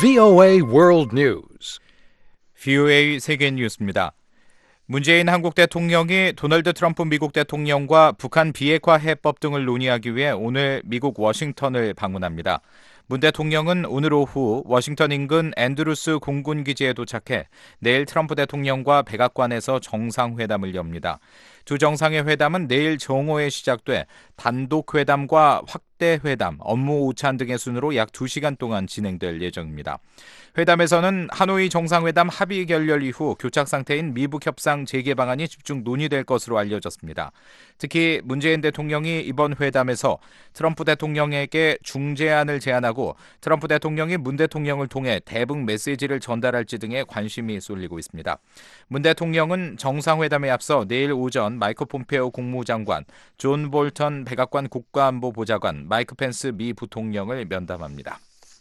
VOA World News. VOA 세계 뉴스입니다. 문재인 한국 대통령이 도널드 트럼프 미국 대통령과 북한 비핵화 해법 등을 논의하기 위해 오늘 미국 워싱턴을 방문합니다. 문 대통령은 오늘 오후 워싱턴 인근 앤드루스 공군기지에 도착해 내일 트럼프 대통령과 백악관에서 정상회담을 엽니다. 두 정상의 회담은 내일 정오에 시작돼 단독회담과 확대회담, 업무 오찬 등의 순으로 약 2시간 동안 진행될 예정입니다. 회담에서는 하노이 정상회담 합의 결렬 이후 교착 상태인 미북 협상 재개 방안이 집중 논의될 것으로 알려졌습니다. 특히 문재인 대통령이 이번 회담에서 트럼프 대통령에게 중재안을 제안하고 트럼프 대통령이 문 대통령을 통해 대북 메시지를 전달할지 등에 관심이 쏠리고 있습니다. 문 대통령은 정상회담에 앞서 내일 오전 마이크 폼페오 국무장관, 존 볼턴 백악관 국가안보보좌관, 마이크 펜스 미 부통령을 면담합니다.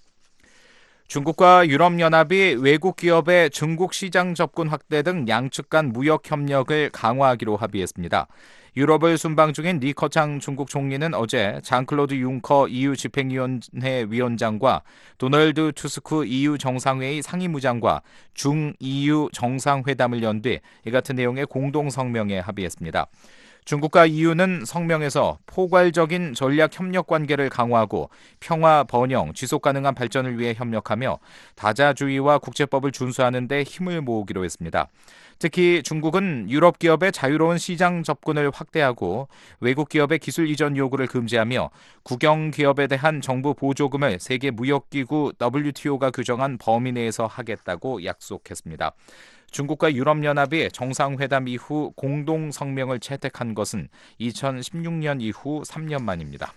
중국과 유럽연합이 외국 기업의 중국 시장 접근 확대 등 양측 간 무역 협력을 강화하기로 합의했습니다. 유럽을 순방 중인 리 커창 중국 총리는 어제 장클로드 융커 EU 집행위원회 위원장과 도널드 투스크 EU 정상회의 상임의장과 중-EU 정상회담을 연 뒤 이 같은 내용의 공동 성명에 합의했습니다. 중국과 EU는 성명에서 포괄적인 전략 협력 관계를 강화하고 평화, 번영, 지속 가능한 발전을 위해 협력하며 다자주의와 국제법을 준수하는 데 힘을 모으기로 했습니다. 특히 중국은 유럽 기업의 자유로운 시장 접근을 확대하고 외국 기업의 기술 이전 요구를 금지하며 국영 기업에 대한 정부 보조금을 세계 무역기구 WTO가 규정한 범위 내에서 하겠다고 약속했습니다. 중국과 유럽연합이 정상회담 이후 공동 성명을 채택한 것은 2016년 이후 3년 만입니다.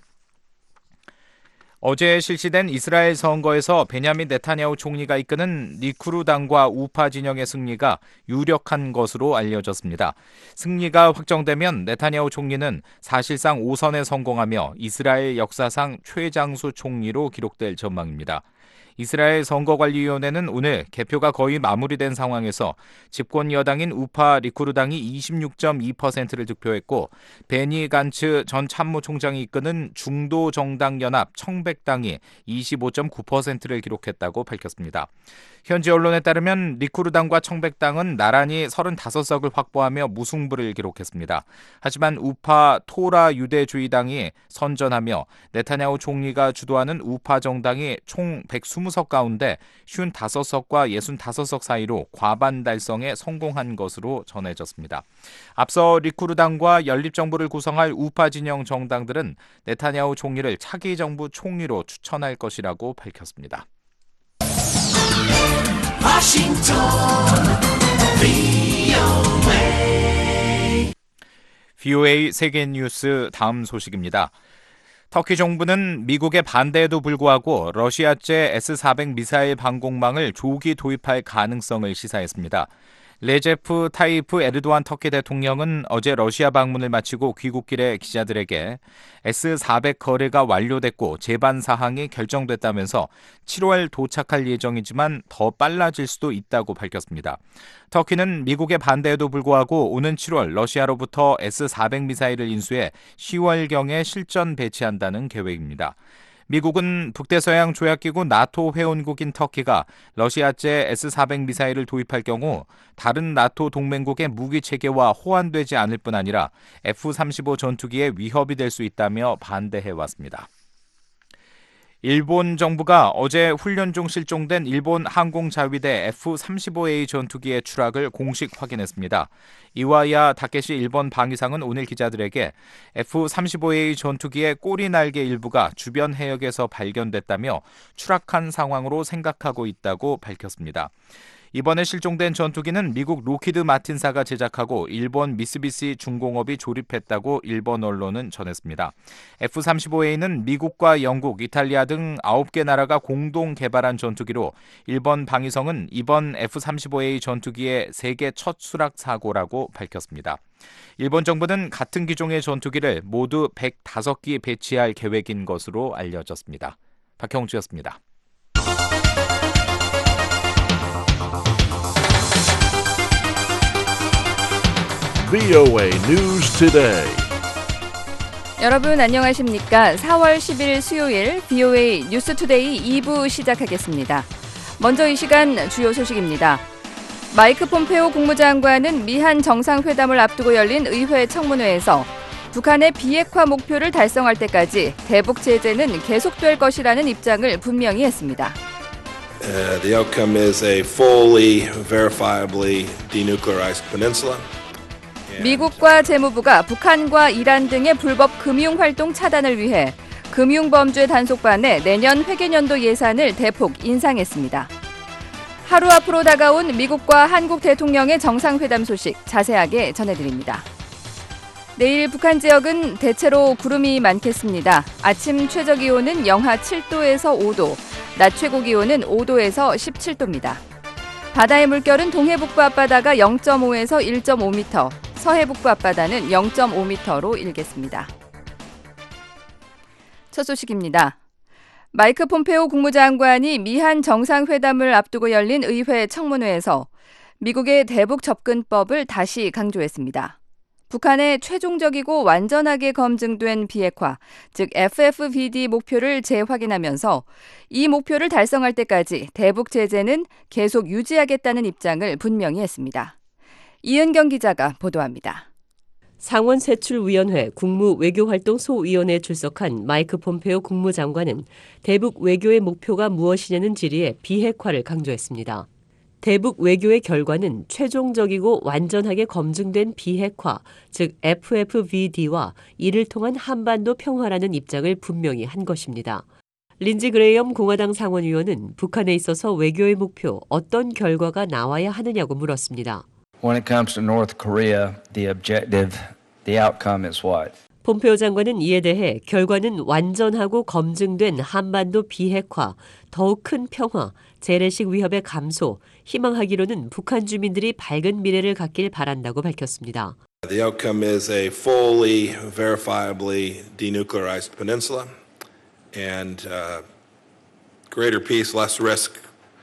어제 실시된 이스라엘 선거에서 베냐민 네타냐후 총리가 이끄는 리쿠르당과 우파 진영의 승리가 유력한 것으로 알려졌습니다. 승리가 확정되면 네타냐후 총리는 사실상 5선에 성공하며 이스라엘 역사상 최장수 총리로 기록될 전망입니다. 이스라엘 선거관리위원회는 오늘 개표가 거의 마무리된 상황에서 집권 여당인 우파 리쿠르당이 26.2%를 득표했고 베니 간츠 전 참모총장이 이끄는 중도 정당 연합 청백당이 25.9%를 기록했다고 밝혔습니다. 현지 언론에 따르면 리쿠르당과 청백당은 나란히 35석을 확보하며 무승부를 기록했습니다. 하지만 우파 토라 유대주의당이 선전하며 네타냐후 총리가 주도하는 우파 정당이 총 120석 가운데 55석과 65석 사이로 과반 달성에 성공한 것으로 전해졌습니다. 앞서 리쿠르당과 연립정부를 구성할 우파 진영 정당들은 네타냐후 총리를 차기 정부 총리로 추천할 것이라고 밝혔습니다. 워싱턴 VOA 세계 뉴스 다음 소식입니다. 터키 정부는 미국의 반대에도 불구하고 러시아제 S-400 미사일 방공망을 조기 도입할 가능성을 시사했습니다. 레제프 타이프 에르도안 터키 대통령은 어제 러시아 방문을 마치고 귀국길에 기자들에게 S-400 거래가 완료됐고 제반 사항이 결정됐다면서 7월 도착할 예정이지만 더 빨라질 수도 있다고 밝혔습니다. 터키는 미국의 반대에도 불구하고 오는 7월 러시아로부터 S-400 미사일을 인수해 10월경에 실전 배치한다는 계획입니다. 미국은 북대서양 조약기구 나토 회원국인 터키가 러시아제 S-400 미사일을 도입할 경우 다른 나토 동맹국의 무기 체계와 호환되지 않을 뿐 아니라 F-35 전투기에 위협이 될 수 있다며 반대해왔습니다. 일본 정부가 어제 훈련 중 실종된 일본 항공자위대 F-35A 전투기의 추락을 공식 확인했습니다. 이와야 다케시 일본 방위상은 오늘 기자들에게 F-35A 전투기의 꼬리 날개 일부가 주변 해역에서 발견됐다며 추락한 상황으로 생각하고 있다고 밝혔습니다. 이번에 실종된 전투기는 미국 로키드 마틴사가 제작하고 일본 미쓰비시 중공업이 조립했다고 일본 언론은 전했습니다. F-35A는 미국과 영국, 이탈리아 등 9개 나라가 공동 개발한 전투기로 일본 방위성은 이번 F-35A 전투기의 세계 첫 수락 사고라고 밝혔습니다. 일본 정부는 같은 기종의 전투기를 모두 105기 배치할 계획인 것으로 알려졌습니다. 박형주였습니다. VOA News Today. 여러분 안녕하십니까? 4월 10일 수요일 VOA 뉴스투데이 2부 시작하겠습니다. 먼저 이 시간 주요 소식입니다. 마이크 폼페오 국무장관은 미한 정상회담을 앞두고 열린 의회 청문회에서 북한의 비핵화 목표를 달성할 때까지 대북 제재는 계속될 것이라는 입장을 분명히 했습니다. The outcome is a fully, verifiably denuclearized peninsula. 미국과 재무부가 북한과 이란 등의 불법 금융활동 차단을 위해 금융범죄 단속반의 내년 회계년도 예산을 대폭 인상했습니다. 하루 앞으로 다가온 미국과 한국 대통령의 정상회담 소식 자세하게 전해드립니다. 내일 북한 지역은 대체로 구름이 많겠습니다. 아침 최저기온은 영하 7도에서 5도, 낮 최고기온은 5도에서 17도입니다. 바다의 물결은 동해북부 앞바다가 0.5에서 1.5m, 서해북부 앞바다는 0.5m로 일겠습니다. 첫 소식입니다. 마이크 폼페오 국무장관이 미한 정상회담을 앞두고 열린 의회 청문회에서 미국의 대북 접근법을 다시 강조했습니다. 북한의 최종적이고 완전하게 검증된 비핵화, 즉 FFVD 목표를 재확인하면서 이 목표를 달성할 때까지 대북 제재는 계속 유지하겠다는 입장을 분명히 했습니다. 이은경 기자가 보도합니다. 상원세출위원회 국무외교활동 소위원회에 출석한 마이크 폼페오 국무장관은 대북 외교의 목표가 무엇이냐는 질의에 비핵화를 강조했습니다. 대북 외교의 결과는 최종적이고 완전하게 검증된 비핵화, 즉 FFVD와 이를 통한 한반도 평화라는 입장을 분명히 한 것입니다. 린지 그레이엄 공화당 상원의원은 북한에 있어서 외교의 목표, 어떤 결과가 나와야 하느냐고 물었습니다. When it comes to North Korea, the objective, the outcome is what? 폼페오 장관은 이에 대해 결과는 완전하고 검증된 한반도 비핵화, 더욱 큰 평화, 재래식 위협의 감소, 희망하기로는 북한 주민들이 밝은 미래를 갖길 바란다고 밝혔습니다. The outcome is a fully, verifiably denuclearized peninsula and greater peace, less risk.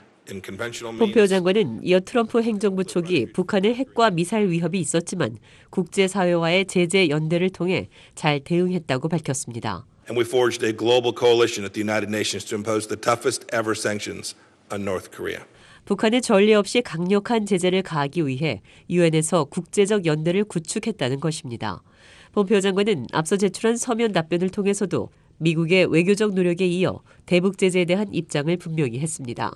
폼페오 장관은 이어 트럼프 행정부 초기 북한의 핵과 미사일 위협이 있었지만 국제사회와의 제재 연대를 통해 잘 대응했다고 밝혔습니다. And we forged a global coalition at the United Nations to impose the toughest ever sanctions on North Korea. 북한의 전례 없이 강력한 제재를 가하기 위해 유엔에서 국제적 연대를 구축했다는 것입니다. 폼페오 장관은 앞서 제출한 서면 답변을 통해서도 미국의 외교적 노력에 이어 대북 제재에 대한 입장을 분명히 했습니다.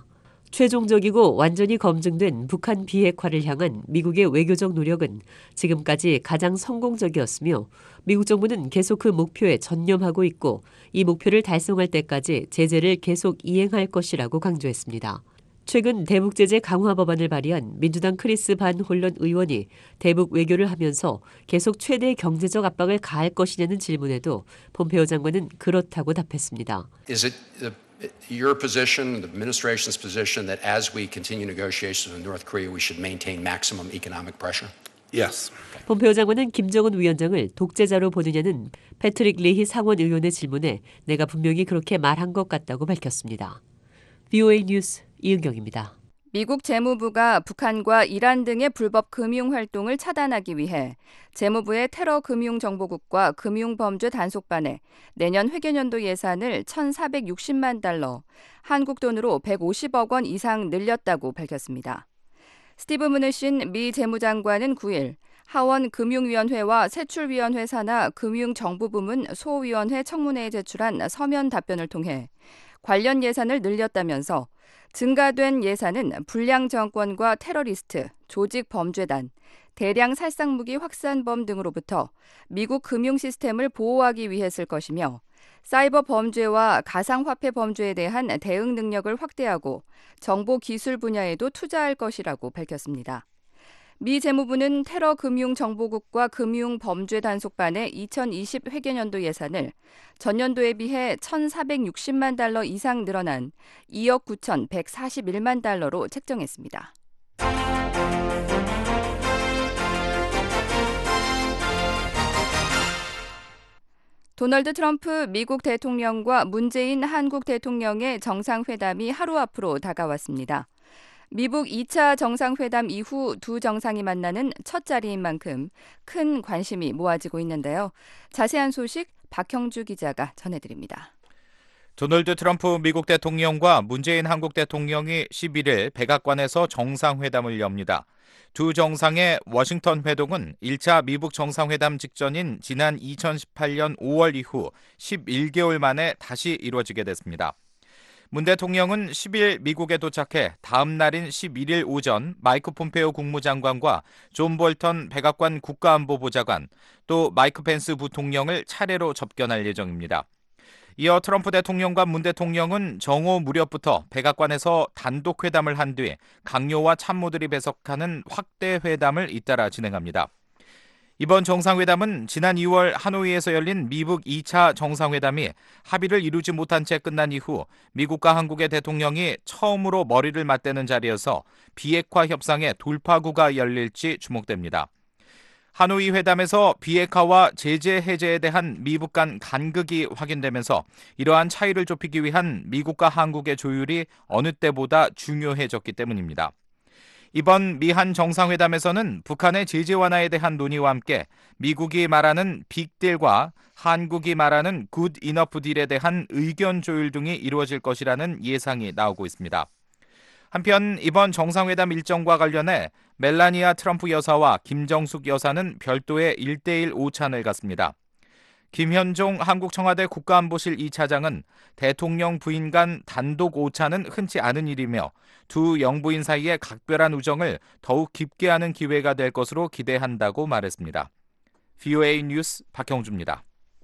최종적이고 완전히 검증된 북한 비핵화를 향한 미국의 외교적 노력은 지금까지 가장 성공적이었으며 미국 정부는 계속 그 목표에 전념하고 있고 이 목표를 달성할 때까지 제재를 계속 이행할 것이라고 강조했습니다. 최근 대북 제재 강화 법안을 발의한 민주당 크리스 반 홀런 의원이 대북 외교를 하면서 계속 최대의 경제적 압박을 가할 것이냐는 질문에도 폼페오 장관은 그렇다고 답했습니다. Is it your position, the administration's position, that as we continue negotiations with North Korea, we should maintain maximum economic pressure? Yes. 폼페오 장관은 김정은 위원장을 독재자로 보느냐는 패트릭 리히 상원 의원의 질문에 내가 분명히 그렇게 말한 것 같다고 밝혔습니다. VOA 뉴스 이은경입니다. 미국 재무부가 북한과 이란 등의 불법 금융활동을 차단하기 위해 재무부의 테러금융정보국과 금융범죄 단속반에 내년 회계년도 예산을 1,460만 달러, 한국 돈으로 150억 원 이상 늘렸다고 밝혔습니다. 스티브 무누신 미 재무장관은 9일 하원 금융위원회와 세출위원회 산하 금융정보부문 소위원회 청문회에 제출한 서면 답변을 통해 관련 예산을 늘렸다면서 증가된 예산은 불량 정권과 테러리스트, 조직 범죄단, 대량 살상무기 확산범 등으로부터 미국 금융 시스템을 보호하기 위해 쓸 것이며 사이버 범죄와 가상화폐 범죄에 대한 대응 능력을 확대하고 정보 기술 분야에도 투자할 것이라고 밝혔습니다. 미 재무부는 테러금융정보국과 금융범죄단속반의 2020 회계년도 예산을 전년도에 비해 1,460만 달러 이상 늘어난 2억 9,141만 달러로 책정했습니다. 도널드 트럼프 미국 대통령과 문재인 한국 대통령의 정상회담이 하루 앞으로 다가왔습니다. 미국 2차 정상회담 이후 두 정상이 만나는 첫 자리인 만큼 큰 관심이 모아지고 있는데요. 자세한 소식 박형주 기자가 전해드립니다. 도널드 트럼프 미국 대통령과 문재인 한국 대통령이 11일 백악관에서 정상회담을 엽니다. 두 정상의 워싱턴 회동은 1차 미북 정상회담 직전인 지난 2018년 5월 이후 11개월 만에 다시 이루어지게 됐습니다. 문 대통령은 10일 미국에 도착해 다음 날인 11일 오전 마이크 폼페오 국무장관과 존 볼턴 백악관 국가안보보좌관, 또 마이크 펜스 부통령을 차례로 접견할 예정입니다. 이어 트럼프 대통령과 문 대통령은 정오 무렵부터 백악관에서 단독 회담을 한 뒤 강요와 참모들이 배석하는 확대 회담을 잇따라 진행합니다. 이번 정상회담은 지난 2월 하노이에서 열린 미북 2차 정상회담이 합의를 이루지 못한 채 끝난 이후 미국과 한국의 대통령이 처음으로 머리를 맞대는 자리여서 비핵화 협상의 돌파구가 열릴지 주목됩니다. 하노이 회담에서 비핵화와 제재 해제에 대한 미북 간 간극이 확인되면서 이러한 차이를 좁히기 위한 미국과 한국의 조율이 어느 때보다 중요해졌기 때문입니다. 이번 미한 정상회담에서는 북한의 제재 완화에 대한 논의와 함께 미국이 말하는 빅딜과 한국이 말하는 굿 이너프 딜에 대한 의견 조율 등이 이루어질 것이라는 예상이 나오고 있습니다. 한편 이번 정상회담 일정과 관련해 멜라니아 트럼프 여사와 김정숙 여사는 별도의 1대1 오찬을 갖습니다. 김현종 한국 청와대 국가안보실 2차장은 대통령 부인 간 단독 오찬은 흔치 않은 일이며 두 영부인 사이의 각별한 우정을 더욱 깊게 하는 기회가 될 것으로 기대한다고 말했습니다. VOA 뉴스 박형주입니다.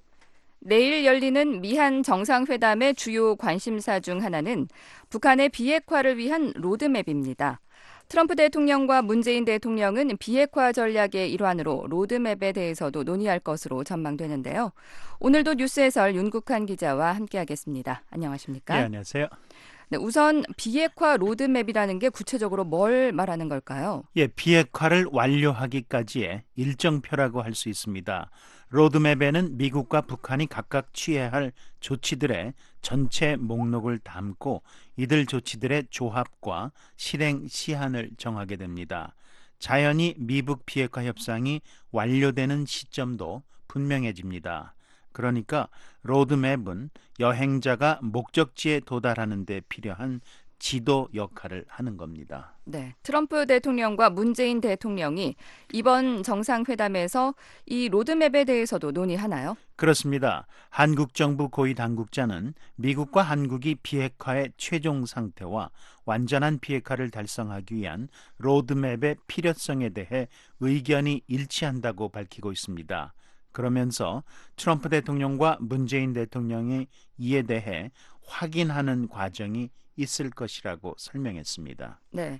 내일 열리는 미한 정상회담의 주요 관심사 중 하나는 북한의 비핵화를 위한 로드맵입니다. 트럼프 대통령과 문재인 대통령은 비핵화 전략의 일환으로 로드맵에 대해서도 논의할 것으로 전망되는데요. 오늘도 뉴스 해설 윤국한 기자와 함께하겠습니다. 안녕하십니까? 네, 안녕하세요. 네, 우선 비핵화 로드맵이라는 게 구체적으로 뭘 말하는 걸까요? 예, 비핵화를 완료하기까지의 일정표라고 할 수 있습니다. 로드맵에는 미국과 북한이 각각 취해야 할 조치들의 전체 목록을 담고 이들 조치들의 조합과 실행 시한을 정하게 됩니다. 자연히 미북 비핵화 협상이 완료되는 시점도 분명해집니다. 그러니까 로드맵은 여행자가 목적지에 도달하는 데 필요한 지도 역할을 하는 겁니다. 네, 트럼프 대통령과 문재인 대통령이 이번 정상회담에서 이 로드맵에 대해서도 논의하나요? 그렇습니다. 한국 정부 고위 당국자는 미국과 한국이 비핵화의 최종 상태와 완전한 비핵화를 달성하기 위한 로드맵의 필요성에 대해 의견이 일치한다고 밝히고 있습니다. 그러면서 트럼프 대통령과 문재인 대통령이 이에 대해 확인하는 과정이 있을 것이라고 설명했습니다. 네,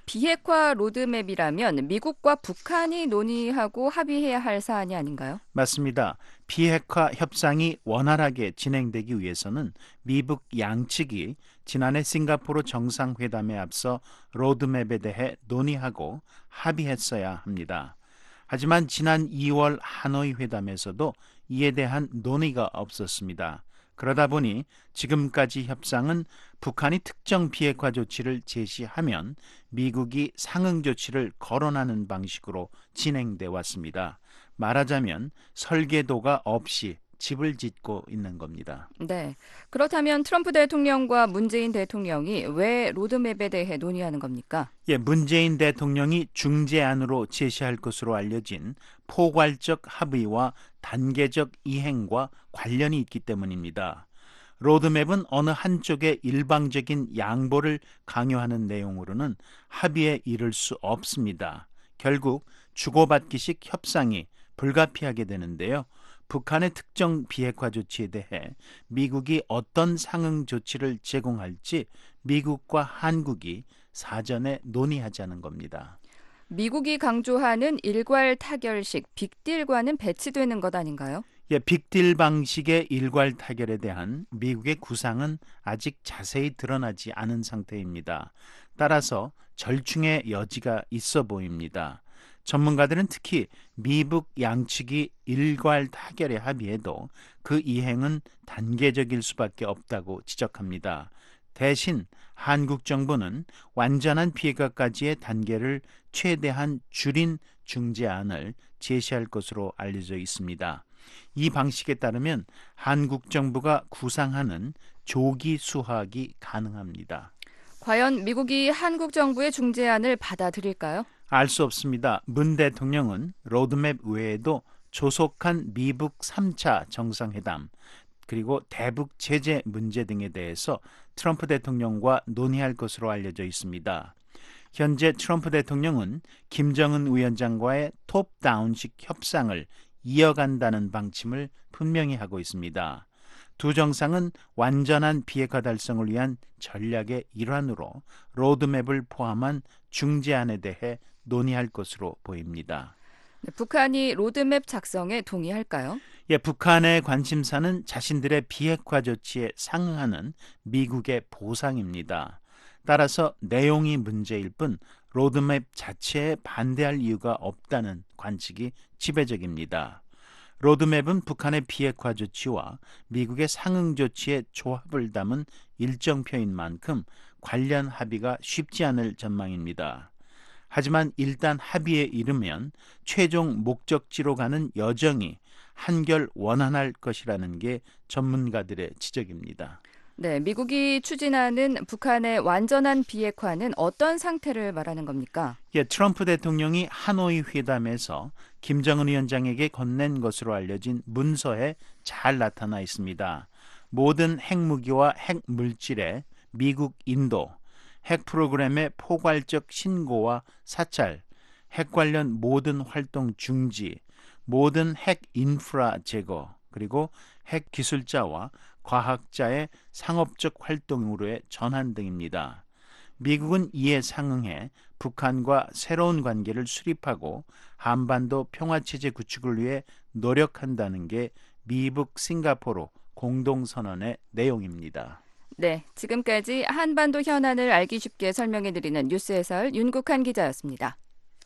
비핵화 로드맵이라면 미국과 북한이 논의하고 합의해야 할 사안이 아닌가요? 맞습니다. 비핵화 협상이 원활하게 진행되기 위해서는 미북 양측이 지난해 싱가포르 정상회담에 앞서 로드맵에 대해 논의하고 합의했어야 합니다. 하지만 지난 2월 하노이 회담에서도 이에 대한 논의가 없었습니다. 그러다 보니 지금까지 협상은 북한이 특정 비핵화 조치를 제시하면 미국이 상응 조치를 거론하는 방식으로 진행돼 왔습니다. 말하자면 설계도가 없이 집을 짓고 있는 겁니다. 네, 그렇다면 트럼프 대통령과 문재인 대통령이 왜 로드맵에 대해 논의하는 겁니까? 예, 문재인 대통령이 중재안으로 제시할 것으로 알려진 포괄적 합의와 단계적 이행과 관련이 있기 때문입니다. 로드맵은 어느 한쪽의 일방적인 양보를 강요하는 내용으로는 합의에 이를 수 없습니다. 결국 주고받기식 협상이 불가피하게 되는데요. 북한의 특정 비핵화 조치에 대해 미국이 어떤 상응 조치를 제공할지 미국과 한국이 사전에 논의하자는 겁니다. 미국이 강조하는 일괄 타결식 빅딜과는 배치되는 것 아닌가요? 예, 빅딜 방식의 일괄 타결에 대한 미국의 구상은 아직 자세히 드러나지 않은 상태입니다. 따라서 절충의 여지가 있어 보입니다. 전문가들은 특히 미북 양측이 일괄 타결에 합의해도 그 이행은 단계적일 수밖에 없다고 지적합니다. 대신 한국 정부는 완전한 비핵화까지의 단계를 최대한 줄인 중재안을 제시할 것으로 알려져 있습니다. 이 방식에 따르면 한국 정부가 구상하는 조기 수하가 가능합니다. 과연 미국이 한국 정부의 중재안을 받아들일까요? 알 수 없습니다. 문 대통령은 로드맵 외에도 조속한 미북 3차 정상회담 그리고 대북 제재 문제 등에 대해서 트럼프 대통령과 논의할 것으로 알려져 있습니다. 현재 트럼프 대통령은 김정은 위원장과의 톱다운식 협상을 이어간다는 방침을 분명히 하고 있습니다. 두 정상은 완전한 비핵화 달성을 위한 전략의 일환으로 로드맵을 포함한 중재안에 대해 논의할 것으로 보입니다. 북한이 로드맵 작성에 동의할까요? 북한의 관심사는 자신들의 비핵화 조치에 상응하는 미국의 보상입니다. 따라서 내용이 문제일 뿐 로드맵 자체에 반대할 이유가 없다는 관측이 지배적입니다. 로드맵은 북한의 비핵화 조치와 미국의 상응 조치의 조합을 담은 일정표인 만큼 관련 합의가 쉽지 않을 전망입니다. 하지만 일단 합의에 이르면 최종 목적지로 가는 여정이 한결 원활할 것이라는 게 전문가들의 지적입니다. 네, 미국이 추진하는 북한의 완전한 비핵화는 어떤 상태를 말하는 겁니까? 트럼프 대통령이 하노이 회담에서 김정은 위원장에게 건넨 것으로 알려진 문서에 잘 나타나 있습니다. 모든 핵무기와 핵물질의 미국 인도, 핵 프로그램의 포괄적 신고와 사찰, 핵 관련 모든 활동 중지, 모든 핵 인프라 제거, 그리고 핵 기술자와 과학자의 상업적 활동으로의 전환 등입니다. 미국은 이에 상응해 북한과 새로운 관계를 수립하고 한반도 평화체제 구축을 위해 노력한다는 게 미북 싱가포르 공동선언의 내용입니다. 네, 지금까지 한반도 현안을 알기 쉽게 설명해드리는 뉴스 해설 윤국한 기자였습니다.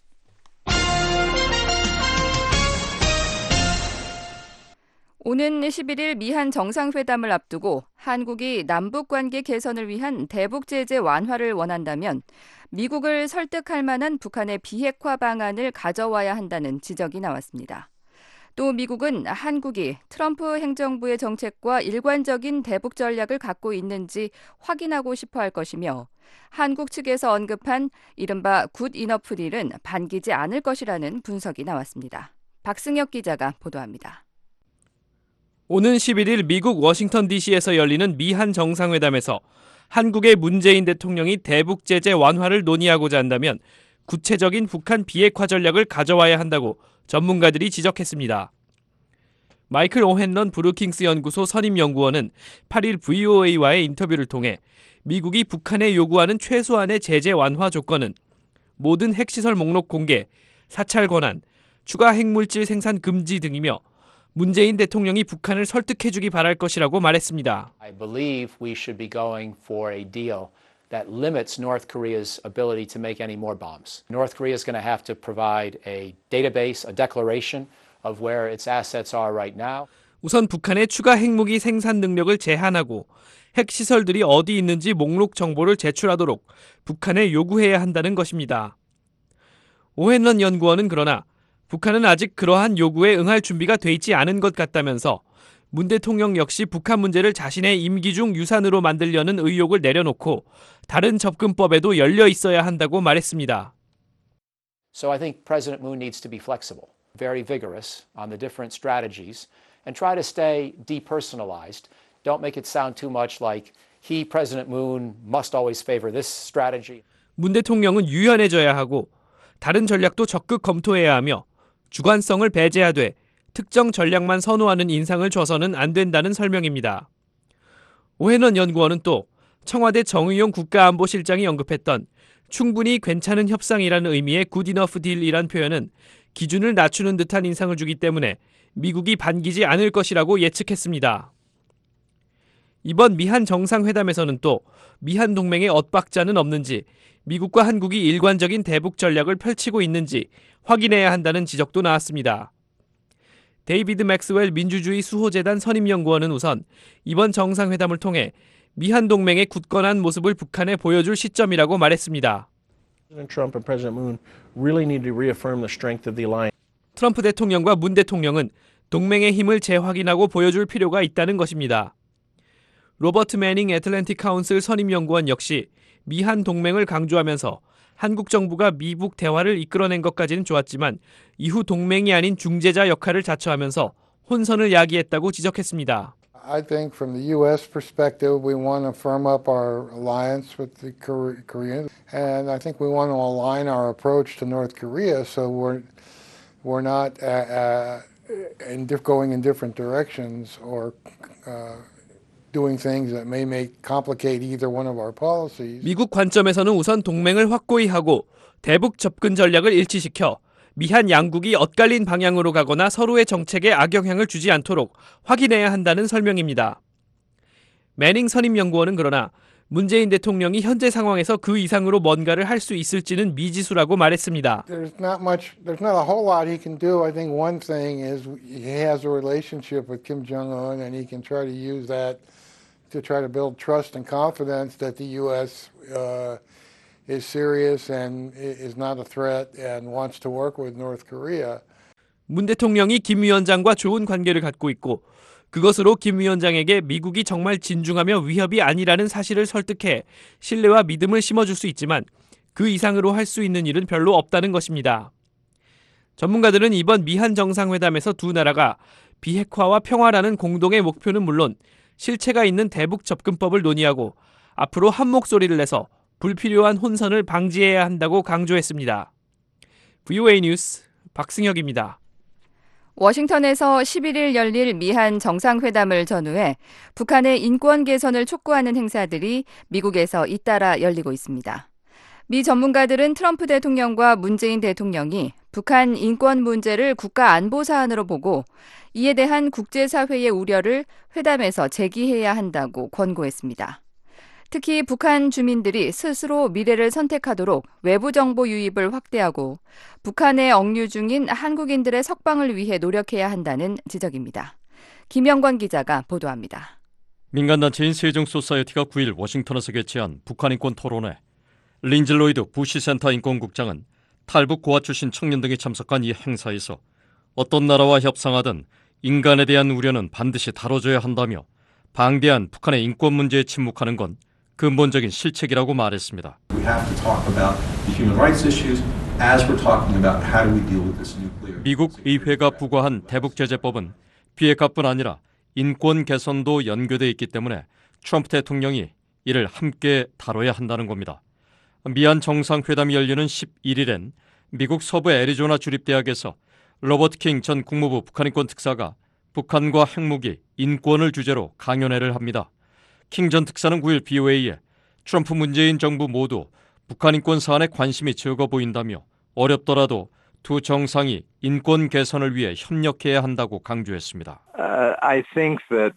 오는 11일 미한 정상회담을 앞두고 한국이 남북관계 개선을 위한 대북 제재 완화를 원한다면 미국을 설득할 만한 북한의 비핵화 방안을 가져와야 한다는 지적이 나왔습니다. 또 미국은 한국이 트럼프 행정부의 정책과 일관적인 대북 전략을 갖고 있는지 확인하고 싶어 할 것이며 한국 측에서 언급한 이른바 굿 이너프 딜은 반기지 않을 것이라는 분석이 나왔습니다. 박승혁 기자가 보도합니다. 오는 11일 미국 워싱턴 DC에서 열리는 미한 정상회담에서 한국의 문재인 대통령이 대북 제재 완화를 논의하고자 한다면 구체적인 북한 비핵화 전략을 가져와야 한다고 전문가들이 지적했습니다. 마이클 오헨런 브루킹스 연구소 선임연구원은 8일 VOA와의 인터뷰를 통해 미국이 북한에 요구하는 최소한의 제재 완화 조건은 모든 핵시설 목록 공개, 사찰 권한, 추가 핵물질 생산 금지 등이며 문재인 대통령이 북한을 설득해주기 바랄 것이라고 말했습니다. I believe we should be going for a deal that limits North Korea's ability to make any more bombs. North Korea is going to have to provide a database, a declaration of where its assets are right now. 우선 북한의 추가 핵무기 생산 능력을 제한하고 핵시설들이 어디 있는지 목록 정보를 제출하도록 북한에 요구해야 한다는 것입니다. 오헨런 연구원은 그러나 북한은 아직 그러한 요구에 응할 준비가 돼 있지 않은 것 같다면서 문 대통령 역시 북한 문제를 자신의 임기 중 유산으로 만들려는 의욕을 내려놓고 다른 접근법에도 열려 있어야 한다고 말했습니다. So I think President Moon needs to be flexible, very vigorous on the different strategies, and try to stay depersonalized. Don't make it sound too much like he, President Moon, must always favor this strategy. 문 대통령은 유연해져야 하고 다른 전략도 적극 검토해야 하며 주관성을 배제하되 특정 전략만 선호하는 인상을 줘서는 안 된다는 설명입니다. 오해넌 연구원은 또 청와대 정의용 국가안보실장이 언급했던 충분히 괜찮은 협상이라는 의미의 굿 이너프 딜이란 표현은 기준을 낮추는 듯한 인상을 주기 때문에 미국이 반기지 않을 것이라고 예측했습니다. 이번 미한 정상회담에서는 또 미한 동맹의 엇박자는 없는지 미국과 한국이 일관적인 대북 전략을 펼치고 있는지 확인해야 한다는 지적도 나왔습니다. 데이비드 맥스웰 민주주의 수호재단 선임연구원은 우선 이번 정상회담을 통해 미한 동맹의 굳건한 모습을 북한에 보여줄 시점이라고 말했습니다. 트럼프 대통령과 문 대통령은 동맹의 힘을 재확인하고 보여줄 필요가 있다는 것입니다. 로버트 매닝 애틀랜틱 카운슬 선임연구원 역시 미한 동맹을 강조하면서 한국 정부가 미북 대화를 이끌어낸 것까지는 좋았지만 이후 동맹이 아닌 중재자 역할을 자처하면서 혼선을 야기했다고 지적했습니다. I think from the U.S. perspective, we want to firm up our alliance with the Koreans, and I think we want to align our approach to North Korea so we're not going in different directions or doing things that may complicate either one of our policies. 미국 관점에서는 우선 동맹을 확고히 하고 대북 접근 전략을 일치시켜 미한 양국이 엇갈린 방향으로 가거나 서로의 정책에 악영향을 주지 않도록 확인해야 한다는 설명입니다. 매닝 선임연구원은 그러나 문재인 대통령이 현재 상황에서 그 이상으로 뭔가를 할 수 있을지는 미지수라고 말했습니다. There's not a whole lot he can do. I think one thing is he has a relationship with Kim Jong-un and he can try to use that to try to build trust and confidence that the U.S. is serious and is not a threat and wants to work with North Korea. 문 대통령이 김 위원장과 좋은 관계를 갖고 있고 그것으로 김 위원장에게 미국이 정말 진중하며 위협이 아니라는 사실을 설득해 신뢰와 믿음을 심어줄 수 있지만 그 이상으로 할 수 있는 일은 별로 없다는 것입니다. 전문가들은 이번 미한 정상회담에서 두 나라가 비핵화와 평화라는 공동의 목표는 물론 실체가 있는 대북 접근법을 논의하고 앞으로 한 목소리를 내서 불필요한 혼선을 방지해야 한다고 강조했습니다. VOA 뉴스 박승혁입니다. 워싱턴에서 11일 열릴 미한 정상회담을 전후해 북한의 인권 개선을 촉구하는 행사들이 미국에서 잇따라 열리고 있습니다. 미 전문가들은 트럼프 대통령과 문재인 대통령이 북한 인권 문제를 국가 안보 사안으로 보고 이에 대한 국제사회의 우려를 회담에서 제기해야 한다고 권고했습니다. 특히 북한 주민들이 스스로 미래를 선택하도록 외부 정보 유입을 확대하고 북한에 억류 중인 한국인들의 석방을 위해 노력해야 한다는 지적입니다. 김영권 기자가 보도합니다. 민간단체인 세종소사이어티가 9일 워싱턴에서 개최한 북한 인권 토론회. 린즈 로이드 부시센터 인권국장은 탈북 고아 출신 청년 등이 참석한 이 행사에서 어떤 나라와 협상하든 인간에 대한 우려는 반드시 다뤄줘야 한다며 방대한 북한의 인권 문제에 침묵하는 건 근본적인 실책이라고 말했습니다. 미국 의회가 부과한 대북제재법은 비핵화뿐 아니라 인권 개선도 연계되어 있기 때문에 트럼프 대통령이 이를 함께 다뤄야 한다는 겁니다. 미한 정상회담이 열리는 11일엔 미국 서부 애리조나 주립대학에서 로버트 킹 전 국무부 북한인권 특사가 북한과 핵무기, 인권을 주제로 강연회를 합니다. 킹 전 특사는 9일 BOA에 트럼프 문재인 정부 모두 북한 인권 사안에 관심이 적어 보인다며 어렵더라도 두 정상이 인권 개선을 위해 협력해야 한다고 강조했습니다. I think that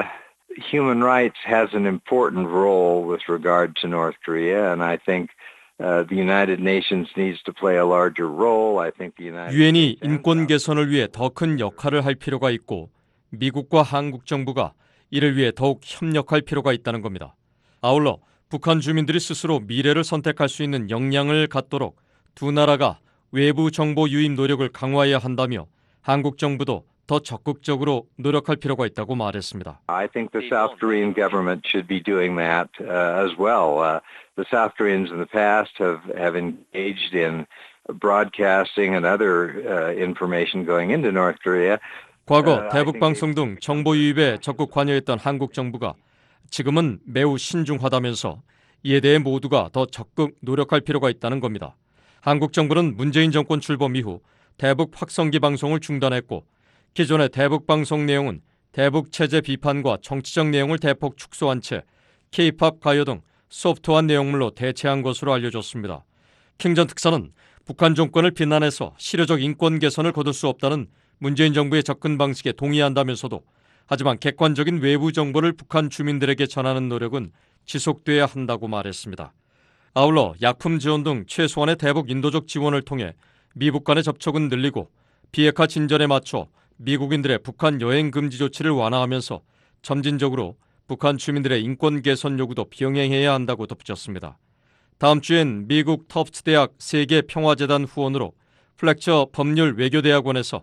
human rights has an important role with regard to North Korea, and I think the United Nations needs to play a larger role. I think the United 유엔이 인권 개선을 위해 더 큰 역할을 할 필요가 있고 미국과 한국 정부가 이를 위해 더욱 협력할 필요가 있다는 겁니다. 아울러 북한 주민들이 스스로 미래를 선택할 수 있는 역량을 갖도록 두 나라가 외부 정보 유입 노력을 강화해야 한다며 한국 정부도 더 적극적으로 노력할 필요가 있다고 말했습니다. I think the South Korean government should be doing that as well. The South Koreans in the past have engaged in broadcasting and other information going into North Korea. 과거 대북 방송 등 정보 유입에 적극 관여했던 한국 정부가 지금은 매우 신중하다면서 이에 대해 모두가 더 적극 노력할 필요가 있다는 겁니다. 한국 정부는 문재인 정권 출범 이후 대북 확성기 방송을 중단했고 기존의 대북 방송 내용은 대북 체제 비판과 정치적 내용을 대폭 축소한 채 K-팝 가요 등 소프트한 내용물로 대체한 것으로 알려졌습니다. 킹 전 특사는 북한 정권을 비난해서 실효적 인권 개선을 거둘 수 없다는 문재인 정부의 접근 방식에 동의한다면서도 하지만 객관적인 외부 정보를 북한 주민들에게 전하는 노력은 지속돼야 한다고 말했습니다. 아울러 약품 지원 등 최소한의 대북 인도적 지원을 통해 미북 간의 접촉은 늘리고 비핵화 진전에 맞춰 미국인들의 북한 여행 금지 조치를 완화하면서 점진적으로 북한 주민들의 인권 개선 요구도 병행해야 한다고 덧붙였습니다. 다음 주엔 미국 터프트 대학 세계 평화재단 후원으로 플렉처 법률 외교대학원에서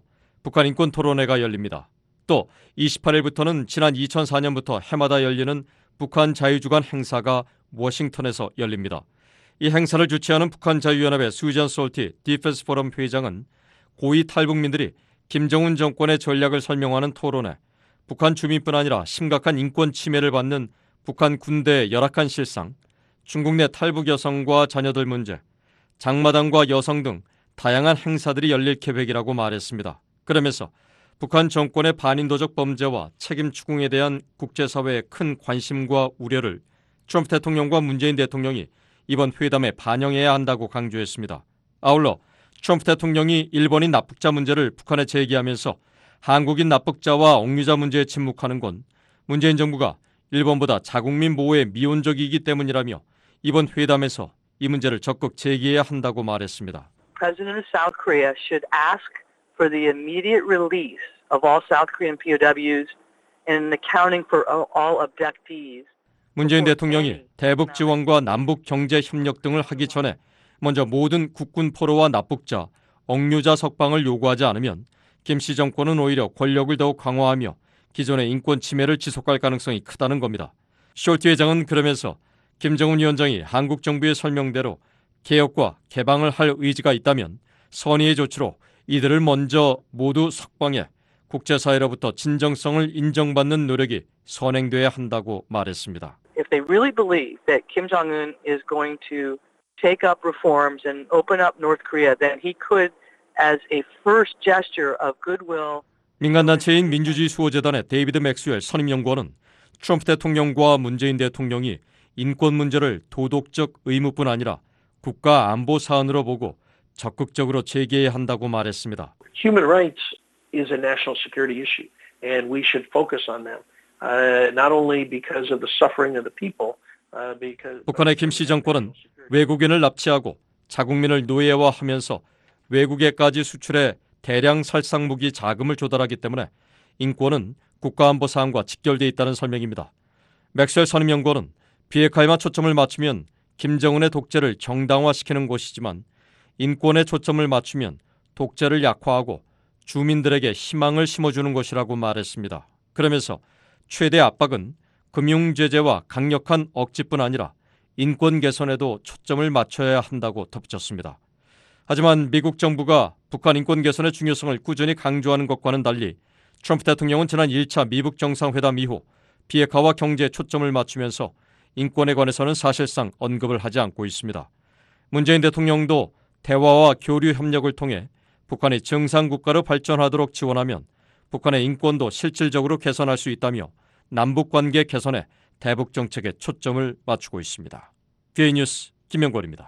북한 인권 토론회가 열립니다. 또 28일부터는 지난 2004년부터 해마다 열리는 북한 자유주간 행사가 워싱턴에서 열립니다. 이 행사를 주최하는 북한 자유연합의 수잔 솔티 디펜스 포럼 회장은 고위 탈북민들이 김정은 정권의 전략을 설명하는 토론회, 북한 주민뿐 아니라 심각한 인권 침해를 받는 북한 군대의 열악한 실상, 중국 내 탈북 여성과 자녀들 문제, 장마당과 여성 등 다양한 행사들이 열릴 계획이라고 말했습니다. 그러면서 북한 정권의 반인도적 범죄와 책임 추궁에 대한 국제사회의 큰 관심과 우려를 트럼프 대통령과 문재인 대통령이 이번 회담에 반영해야 한다고 강조했습니다. 아울러 트럼프 대통령이 일본인 납북자 문제를 북한에 제기하면서 한국인 납북자와 억류자 문제에 침묵하는 건 문재인 정부가 일본보다 자국민 보호에 미온적이기 때문이라며 이번 회담에서 이 문제를 적극 제기해야 한다고 말했습니다. President of South Korea should ask for the immediate release of all South Korean POWs and accounting for all abductees. 문재인 대통령이 대북 지원과 남북 경제 협력 등을 하기 전에 먼저 모든 국군 포로와 납북자, 억류자 석방을 요구하지 않으면 김씨 정권은 오히려 권력을 더욱 강화하며 기존의 인권 침해를 지속할 가능성이 크다는 겁니다. 숄티 회장은 그러면서 김정은 위원장이 한국 정부의 설명대로 개혁과 개방을 할 의지가 있다면 선의의 조치로 이들을 먼저 모두 석방해 국제사회로부터 진정성을 인정받는 노력이 선행돼야 한다고 말했습니다. If they really believe that Kim Jong-un is going to take up reforms and open up North Korea, then he could, as a first gesture of goodwill. 민간단체인 민주주의 수호재단의 데이비드 맥스웰 선임연구원은 트럼프 대통령과 문재인 대통령이 인권 문제를 도덕적 의무뿐 아니라 국가 안보 사안으로 보고 적극적으로 제기해야 한다고 말했습니다. Human rights is a national security issue, and we should focus on them. Not only because of the suffering of the people, because 북한의 김씨 정권은 외국인을 납치하고 자국민을 노예화하면서 외국에까지 수출해 대량 살상 무기 자금을 조달하기 때문에 인권은 국가안보 사안과 직결돼 있다는 설명입니다. 맥스웰 선임연구원은 비핵화에만 초점을 맞추면 김정은의 독재를 정당화시키는 것이지만 인권에 초점을 맞추면 독재를 약화하고 주민들에게 희망을 심어주는 것이라고 말했습니다. 그러면서 최대 압박은 금융제재와 강력한 억지뿐 아니라 인권 개선에도 초점을 맞춰야 한다고 덧붙였습니다. 하지만 미국 정부가 북한 인권 개선의 중요성을 꾸준히 강조하는 것과는 달리 트럼프 대통령은 지난 1차 미북 정상회담 이후 비핵화와 경제에 초점을 맞추면서 인권에 관해서는 사실상 언급을 하지 않고 있습니다. 문재인 대통령도 대화와 교류 협력을 통해 북한이 정상국가로 발전하도록 지원하면 북한의 인권도 실질적으로 개선할 수 있다며 남북관계 개선에 대북 정책에 초점을 맞추고 있습니다. BA 뉴스 김영권입니다.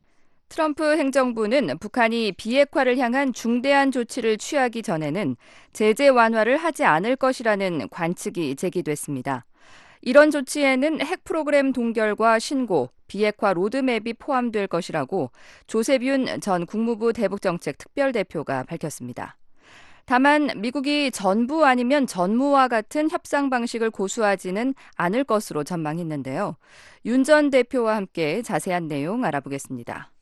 트럼프 행정부는 북한이 비핵화를 향한 중대한 조치를 취하기 전에는 제재 완화를 하지 않을 것이라는 관측이 제기됐습니다. 이런 조치에는 핵 프로그램 동결과 신고, 비핵화 로드맵이 포함될 것이라고 조셉윤 전 국무부 대북정책 특별대표가 밝혔습니다. 다만 미국이 전부 아니면 전무와 같은 협상 방식을 고수하지는 않을 것으로 전망했는데요. 윤 전 대표와 함께 자세한 내용 알아보겠습니다.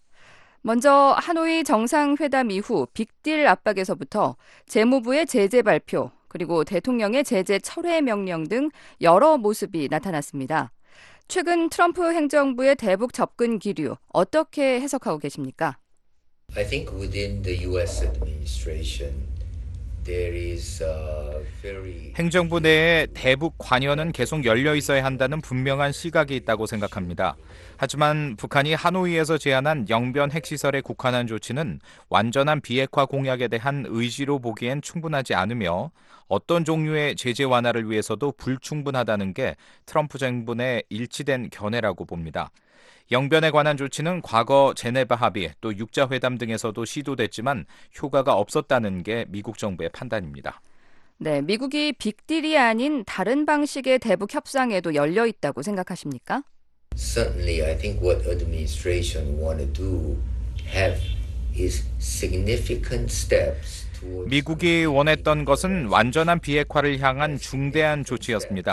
먼저 하노이 정상회담 이후 빅딜 압박에서부터 재무부의 제재 발표, 그리고 대통령의 제재 철회 명령 등 여러 모습이 나타났습니다. 최근 트럼프 행정부의 대북 접근 기류 어떻게 해석하고 계십니까? I think within the U.S. administration there is very 행정부 내에 대북 관여는 계속 열려 있어야 한다는 분명한 시각이 있다고 생각합니다. 하지만 북한이 하노이에서 제안한 영변 핵시설에 국한한 조치는 완전한 비핵화 공약에 대한 의지로 보기엔 충분하지 않으며 어떤 종류의 제재 완화를 위해서도 불충분하다는 게 트럼프 정부 내 일치된 견해라고 봅니다. 영변에 관한 조치는 과거 제네바 합의 또 육자회담 등에서도 시도됐지만 효과가 없었다는 게 미국 정부의 판단입니다. 네, 미국이 빅딜이 아닌 다른 방식의 대북 협상에도 열려 있다고 생각하십니까? Certainly, I think what administration want to do have is significant steps towards. 미국이 원했던 것은 완전한 비핵화를 향한 중대한 조치였습니다.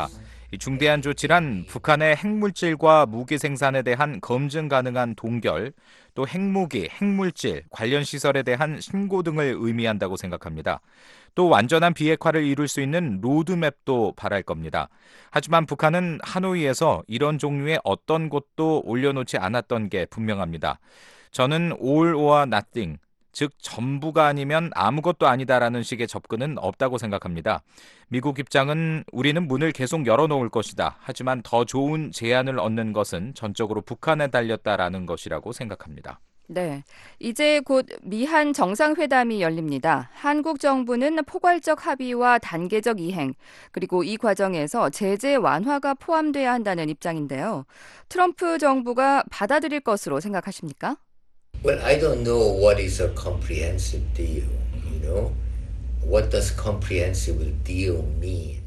이 중대한 조치란 북한의 핵물질과 무기 생산에 대한 검증 가능한 동결, 또 핵무기, 핵물질, 관련 시설에 대한 신고 등을 의미한다고 생각합니다. 또 완전한 비핵화를 이룰 수 있는 로드맵도 바랄 겁니다. 하지만 북한은 하노이에서 이런 종류의 어떤 곳도 올려놓지 않았던 게 분명합니다. 저는 all or nothing, 즉 전부가 아니면 아무것도 아니다라는 식의 접근은 없다고 생각합니다. 미국 입장은 우리는 문을 계속 열어놓을 것이다. 하지만 더 좋은 제안을 얻는 것은 전적으로 북한에 달렸다라는 것이라고 생각합니다. 네, 이제 곧 미한 정상회담이 열립니다. 한국 정부는 포괄적 합의와 단계적 이행, 그리고 이 과정에서 제재 완화가 포함돼야 한다는 입장인데요. 트럼프 정부가 받아들일 것으로 생각하십니까? Well, I don't know what is a comprehensive deal, you know? What does comprehensive deal mean?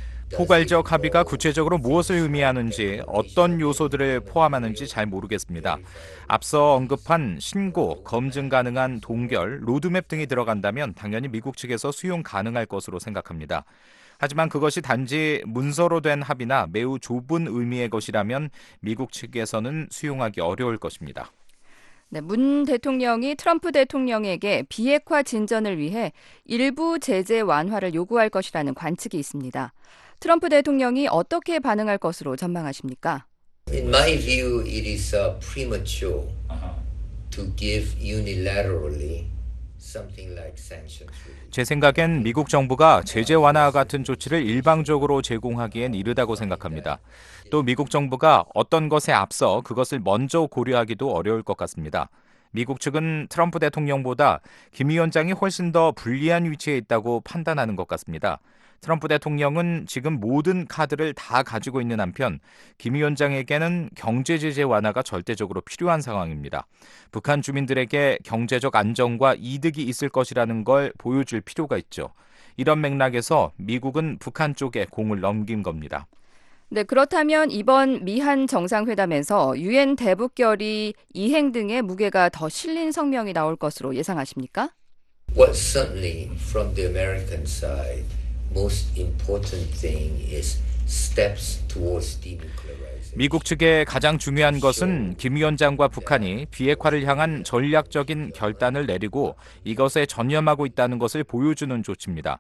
포괄적 합의가 구체적으로 무엇을 의미하는지, 어떤 요소들을 포함하는지 잘 모르겠습니다. 앞서 언급한 신고, 검증 가능한 동결, 로드맵 등이 들어간다면 당연히 미국 측에서 수용 가능할 것으로 생각합니다. 하지만 그것이 단지 문서로 된 합의나 매우 좁은 의미의 것이라면 미국 측에서는 수용하기 어려울 것입니다. 네, 문 대통령이 트럼프 대통령에게 비핵화 진전을 위해 일부 제재 완화를 요구할 것이라는 관측이 있습니다. 트럼프 대통령이 어떻게 반응할 것으로 전망하십니까? In my view, it is premature to give unilaterally something like sanctions. 제 생각엔 미국 정부가 제재 완화와 같은 조치를 일방적으로 제공하기엔 이르다고 생각합니다. 또 미국 정부가 어떤 것에 앞서 그것을 먼저 고려하기도 어려울 것 같습니다. 미국 측은 트럼프 대통령보다 김 위원장이 훨씬 더 불리한 위치에 있다고 판단하는 것 같습니다. 트럼프 대통령은 지금 모든 카드를 다 가지고 있는 한편 김 위원장에게는 경제 제재 완화가 절대적으로 필요한 상황입니다. 북한 주민들에게 경제적 안정과 이득이 있을 것이라는 걸 보여줄 필요가 있죠. 이런 맥락에서 미국은 북한 쪽에 공을 넘긴 겁니다. 네, 그렇다면 이번 미한 정상회담에서 유엔 대북결의 이행 등의 무게가 더 실린 성명이 나올 것으로 예상하십니까? Well, certainly from the American side, most important thing is steps towards denuclearization. 미국 측의 가장 중요한 것은 김 위원장과 북한이 비핵화를 향한 전략적인 결단을 내리고 이것에 전념하고 있다는 것을 보여주는 조치입니다.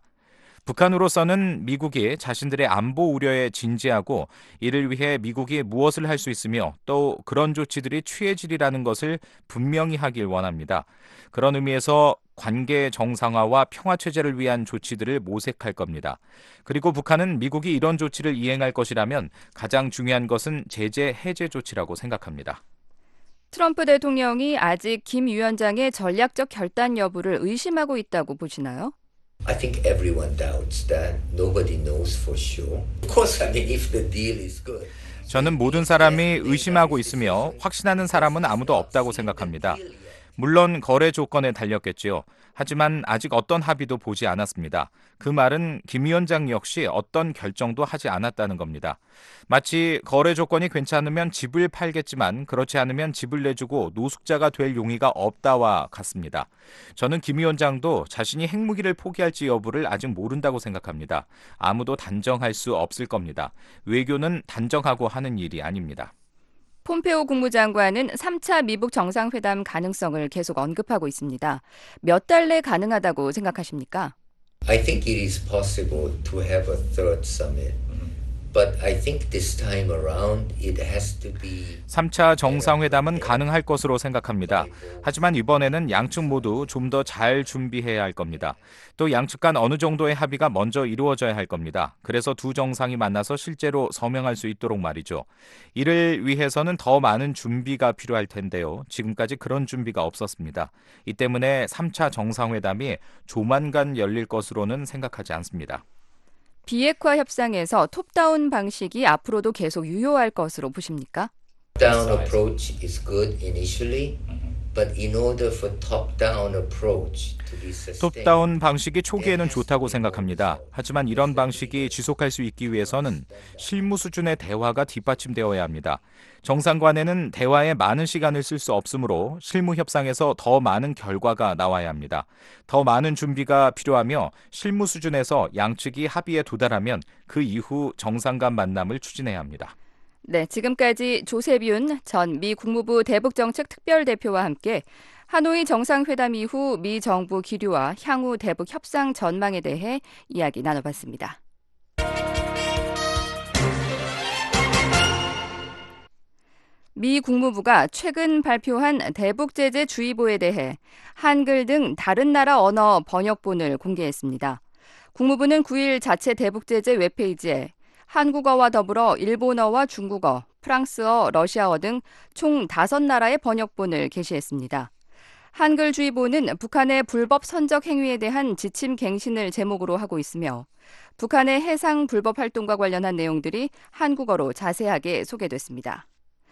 북한으로서는 미국이 자신들의 안보 우려에 진지하고 이를 위해 미국이 무엇을 할 수 있으며 또 그런 조치들이 취해지리라는 것을 분명히 하길 원합니다. 그런 의미에서 관계 정상화와 평화 체제를 위한 조치들을 모색할 겁니다. 그리고 북한은 미국이 이런 조치를 이행할 것이라면 가장 중요한 것은 제재 해제 조치라고 생각합니다. 트럼프 대통령이 아직 김 위원장의 전략적 결단 여부를 의심하고 있다고 보시나요? I think everyone doubts that. Nobody knows for sure. Of course, I mean, if the deal is good. 저는 모든 사람이 의심하고 있으며 확신하는 사람은 아무도 없다고 생각합니다. 물론 거래 조건에 달렸겠지요. 하지만 아직 어떤 합의도 보지 않았습니다. 그 말은 김 위원장 역시 어떤 결정도 하지 않았다는 겁니다. 마치 거래 조건이 괜찮으면 집을 팔겠지만 그렇지 않으면 집을 내주고 노숙자가 될 용의가 없다와 같습니다. 저는 김 위원장도 자신이 핵무기를 포기할지 여부를 아직 모른다고 생각합니다. 아무도 단정할 수 없을 겁니다. 외교는 단정하고 하는 일이 아닙니다. 폼페오 국무장관은 3차 미북 정상회담 가능성을 계속 언급하고 있습니다. 몇 달 내 가능하다고 생각하십니까? I think it is possible to have a third summit. But I think this time around it has to be 3차 정상회담은 가능할 것으로 생각합니다. 하지만 이번에는 양측 모두 좀 더 잘 준비해야 할 겁니다. 또 양측 간 어느 정도의 합의가 먼저 이루어져야 할 겁니다. 그래서 두 정상이 만나서 실제로 서명할 수 있도록 말이죠. 이를 위해서는 더 많은 준비가 필요할 텐데요. 지금까지 그런 준비가 없었습니다. 이 때문에 3차 정상회담이 조만간 열릴 것으로는 생각하지 않습니다. 비핵화 협상에서 톱다운 방식이 앞으로도 계속 유효할 것으로 보십니까? Top-down approach is good initially, But in order for top-down approach to be sustained, 톱다운 방식이 초기에는 좋다고 생각합니다. 하지만 이런 방식이 지속할 수 있기 위해서는 실무 수준의 대화가 뒷받침되어야 합니다. 정상 간에는 대화에 많은 시간을 쓸 수 없으므로 실무 협상에서 더 많은 결과가 나와야 합니다. 더 많은 준비가 필요하며 실무 수준에서 양측이 합의에 도달하면 그 이후 정상 간 만남을 추진해야 합니다. 네, 지금까지 조셉 윤 전 미 국무부 대북정책 특별대표와 함께 하노이 정상회담 이후 미 정부 기류와 향후 대북 협상 전망에 대해 이야기 나눠봤습니다. 미 국무부가 최근 발표한 대북제재 주의보에 대해 한글 등 다른 나라 언어 번역본을 공개했습니다. 국무부는 9일 자체 대북제재 웹페이지에 한국어와 더불어 일본어와 중국어, 프랑스어, 러시아어 등 총 5나라의 번역본을 게시했습니다. 한글주의보는 북한의 불법 선적 행위에 대한 지침 갱신을 제목으로 하고 있으며 북한의 해상 불법 활동과 관련한 내용들이 한국어로 자세하게 소개됐습니다.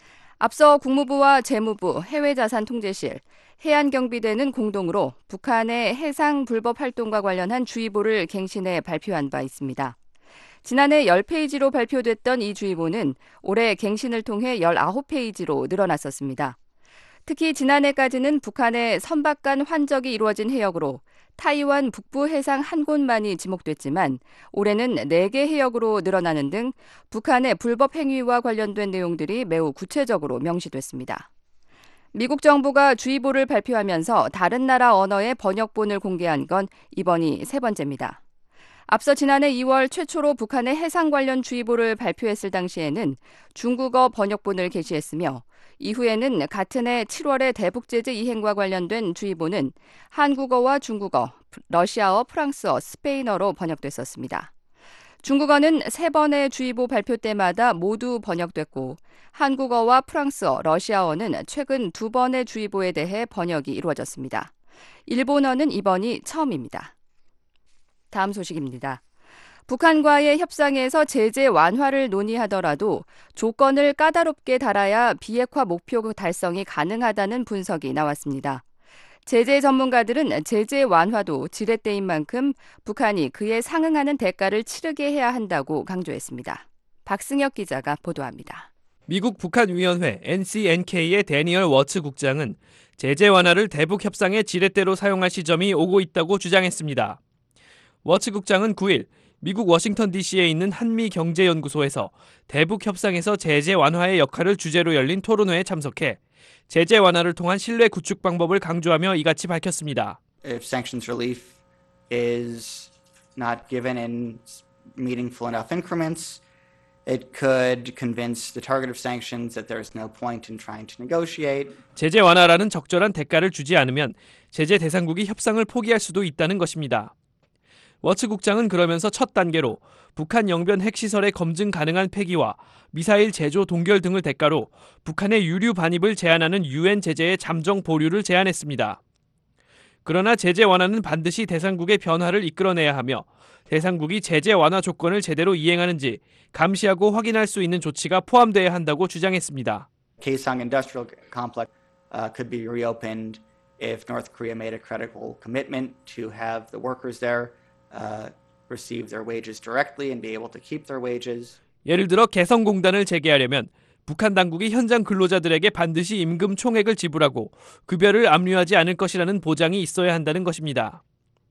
앞서 국무부와 재무부, 해외자산통제실, 해안경비대는 공동으로 북한의 해상 불법 활동과 관련한 주의보를 갱신해 발표한 바 있습니다. 지난해 10페이지로 발표됐던 이 주의보는 올해 갱신을 통해 19페이지로 늘어났었습니다. 특히 지난해까지는 북한의 선박간 환적이 이루어진 해역으로 타이완 북부 해상 한 곳만이 지목됐지만 올해는 4개 해역으로 늘어나는 등 북한의 불법 행위와 관련된 내용들이 매우 구체적으로 명시됐습니다. 미국 정부가 주의보를 발표하면서 다른 나라 언어의 번역본을 공개한 건 이번이 3번째입니다. 앞서 지난해 2월 최초로 북한의 해상 관련 주의보를 발표했을 당시에는 중국어 번역본을 게시했으며 이후에는 같은 해 7월에 대북제재 이행과 관련된 주의보는 한국어와 중국어, 러시아어, 프랑스어, 스페인어로 번역됐었습니다. 중국어는 3번의 주의보 발표 때마다 모두 번역됐고 한국어와 프랑스어, 러시아어는 최근 2번의 주의보에 대해 번역이 이루어졌습니다. 일본어는 이번이 처음입니다. 다음 소식입니다. 북한과의 협상에서 제재 완화를 논의하더라도 조건을 까다롭게 달아야 비핵화 목표 달성이 가능하다는 분석이 나왔습니다. 제재 전문가들은 제재 완화도 지렛대인 만큼 북한이 그에 상응하는 대가를 치르게 해야 한다고 강조했습니다. 박승혁 기자가 보도합니다. 미국 북한위원회 NCNK의 데니얼 워츠 국장은 제재 완화를 대북 협상의 지렛대로 사용할 시점이 오고 있다고 주장했습니다. 워츠 국장은 9일 미국 워싱턴 DC에 있는 한미경제연구소에서 대북 협상에서 제재 완화의 역할을 주제로 열린 토론회에 참석해 제재 완화를 통한 신뢰 구축 방법을 강조하며 이같이 밝혔습니다. If sanctions relief is not given in meaningful enough increments, it could convince the target of sanctions that there is no point in trying to negotiate. 제재 완화라는 적절한 대가를 주지 않으면 제재 대상국이 협상을 포기할 수도 있다는 것입니다. 워츠 국장은 그러면서 첫 단계로 북한 영변 핵시설의 검증 가능한 폐기와 미사일 제조 동결 등을 대가로 북한의 유류 반입을 제한하는 UN 제재의 잠정 보류를 제안했습니다. 그러나 제재 완화는 반드시 대상국의 변화를 이끌어내야 하며 대상국이 제재 완화 조건을 제대로 이행하는지 감시하고 확인할 수 있는 조치가 포함돼야 한다고 주장했습니다. Kaesong Industrial Complex could be reopened if North Korea made a credible commitment to have the workers there receive their wages directly and be able to keep their wages. 예를 들어 개성공단을 재개하려면 북한 당국이 현장 근로자들에게 반드시 임금 총액을 지불하고 급여를 압류하지 않을 것이라는 보장이 있어야 한다는 것입니다.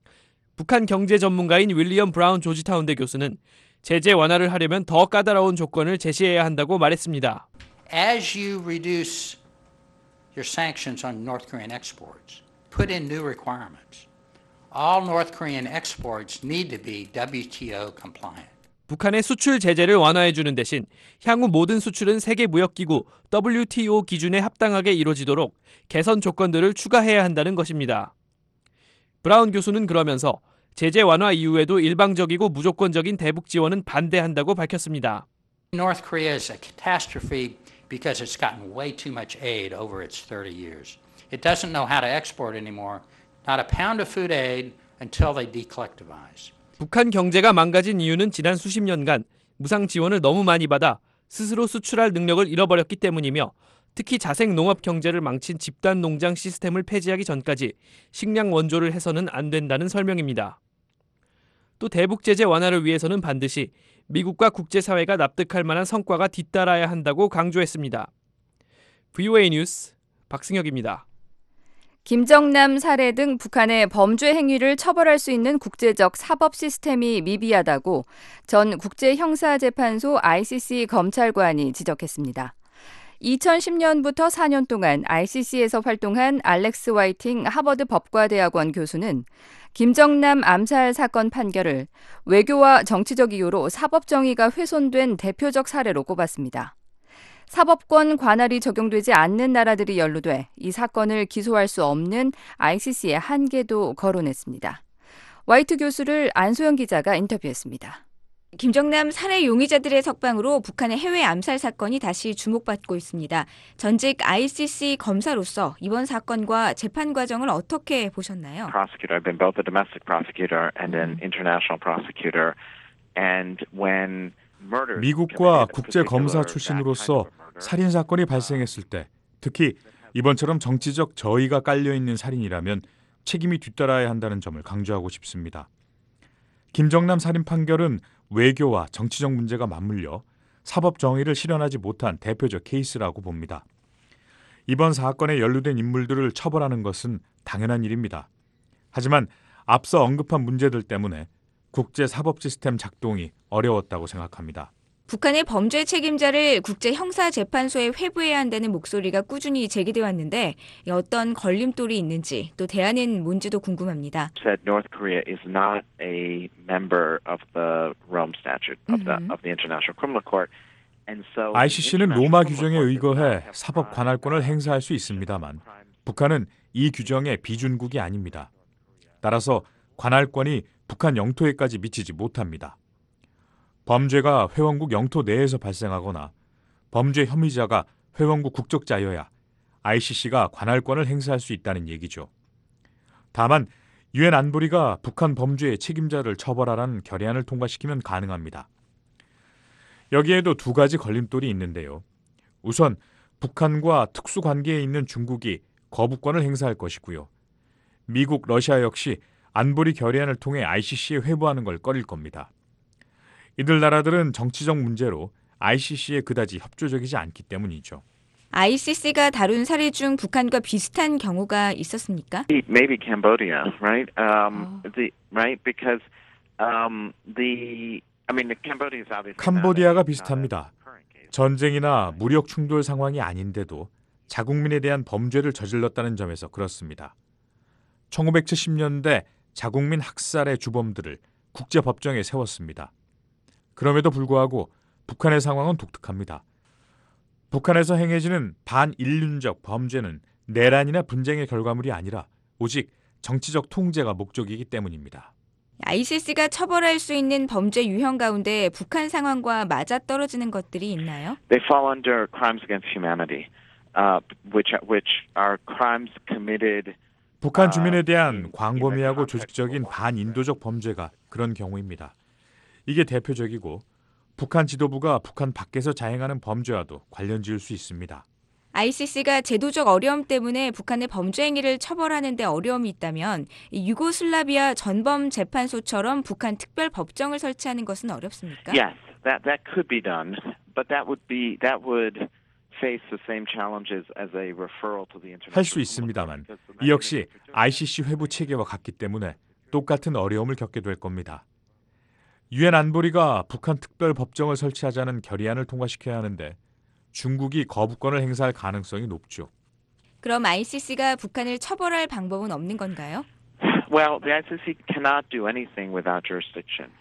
북한 경제 전문가인 윌리엄 브라운 조지타운대 교수는 제재 완화를 하려면 더 까다로운 조건을 제시해야 한다고 말했습니다. As you reduce your sanctions on North Korean exports, put in new requirements. All North Korean exports need to be WTO compliant. 북한의 수출 제재를 완화해주는 대신 향후 모든 수출은 세계무역기구 WTO 기준에 합당하게 이루어지도록 개선 조건들을 추가해야 한다는 것입니다. 브라운 교수는 그러면서 제재 완화 이후에도 일방적이고 무조건적인 대북 지원은 반대한다고 밝혔습니다. North Korea is a catastrophe because it's gotten way too much aid over its 30 years. It doesn't know how to export anymore. Not a pound of food aid until they decollectivize. 북한 경제가 망가진 이유는 지난 수십 년간 무상 지원을 너무 많이 받아 스스로 수출할 능력을 잃어버렸기 때문이며 특히 자생 농업 경제를 망친 집단 농장 시스템을 폐지하기 전까지 식량 원조를 해서는 안 된다는 설명입니다. 또 대북 제재 완화를 위해서는 반드시 미국과 국제사회가 납득할 만한 성과가 뒤따라야 한다고 강조했습니다. VOA 뉴스 박승혁입니다. 김정남 살해 등 북한의 범죄 행위를 처벌할 수 있는 국제적 사법 시스템이 미비하다고 전 국제형사재판소 ICC 검찰관이 지적했습니다. 2010년부터 4년 동안 ICC에서 활동한 알렉스 화이팅 하버드 법과대학원 교수는 김정남 암살 사건 판결을 외교와 정치적 이유로 사법 정의가 훼손된 대표적 사례로 꼽았습니다. 사법권 관할이 적용되지 않는 나라들이 연루돼 이 사건을 기소할 수 없는 ICC의 한계도 거론했습니다. 화이트 교수를 안소영 기자가 인터뷰했습니다. 김정남 살해 용의자들의 석방으로 북한의 해외 암살 사건이 다시 주목받고 있습니다. 전직 ICC 검사로서 이번 사건과 재판 과정을 어떻게 보셨나요? Prosecutor. I've been both a domestic prosecutor and an international prosecutor. And when 미국과 국제 검사 출신으로서 살인 사건이 발생했을 때, 특히 이번처럼 정치적 저의가 깔려 있는 살인이라면 책임이 뒤따라야 한다는 점을 강조하고 싶습니다. 김정남 살인 판결은 외교와 정치적 문제가 맞물려 사법 정의를 실현하지 못한 대표적 케이스라고 봅니다. 이번 사건에 연루된 인물들을 처벌하는 것은 당연한 일입니다. 하지만 앞서 언급한 문제들 때문에 국제 사법 시스템 작동이 어려웠다고 생각합니다. 북한의 범죄 책임자를 국제형사재판소에 회부해야 한다는 목소리가 꾸준히 제기돼 왔는데 어떤 걸림돌이 있는지 또 대안은 뭔지도 궁금합니다. Said North Korea is not a member of the Rome Statute of the International Criminal Court. ICC는 로마 규정에 의거해 사법 관할권을 행사할 수 있습니다만 북한은 이 규정의 비준국이 아닙니다. 따라서 관할권이 북한 영토에까지 미치지 못합니다. 범죄가 회원국 영토 내에서 발생하거나 범죄 혐의자가 회원국 국적자여야 ICC가 관할권을 행사할 수 있다는 얘기죠. 다만 유엔 안보리가 북한 범죄의 책임자를 처벌하라는 결의안을 통과시키면 가능합니다. 여기에도 두 가지 걸림돌이 있는데요. 우선 북한과 특수관계에 있는 중국이 거부권을 행사할 것이고요. 미국, 러시아 역시 안보리 결의안을 통해 ICC에 회부하는 걸 꺼릴 겁니다. 이들 나라들은 정치적 문제로 ICC에 그다지 협조적이지 않기 때문이죠. ICC가 다룬 사례 중 북한과 비슷한 경우가 있었습니까? Maybe Cambodia, right? 캄보디아가 비슷합니다. 전쟁이나 무력 충돌 상황이 아닌데도 자국민에 대한 범죄를 저질렀다는 점에서 그렇습니다. 1970년대 자국민 학살의 주범들을 국제법정에 세웠습니다. 그럼에도 불구하고 북한의 상황은 독특합니다. 북한에서 행해지는 반인륜적 범죄는 내란이나 분쟁의 결과물이 아니라 오직 정치적 통제가 목적이기 때문입니다. ICC가 처벌할 수 있는 범죄 유형 가운데 북한 상황과 맞아떨어지는 것들이 있나요? They fall under crimes against humanity, which are crimes committed. 북한 주민에 대한 광범위하고 조직적인 반인도적 범죄가 그런 경우입니다. 이게 대표적이고 북한 지도부가 북한 밖에서 자행하는 범죄와도 관련 지을 수 있습니다. ICC가 제도적 어려움 때문에 북한의 범죄 행위를 처벌하는 데 어려움이 있다면 유고슬라비아 전범 재판소처럼 북한 특별 법정을 설치하는 것은 어렵습니까? Yes, that could be done, but that would face the same challenges as a referral to the international. 할 수 있습니다만 이 역시 ICC 회부 체계와 같기 때문에 똑같은 어려움을 겪게 될 겁니다. 유엔 안보리가 북한 특별 법정을 설치하자는 결의안을 통과시켜야 하는데 중국이 거부권을 행사할 가능성이 높죠. 그럼 ICC가 북한을 처벌할 방법은 없는 건가요? Well, the ICC cannot do anything without jurisdiction.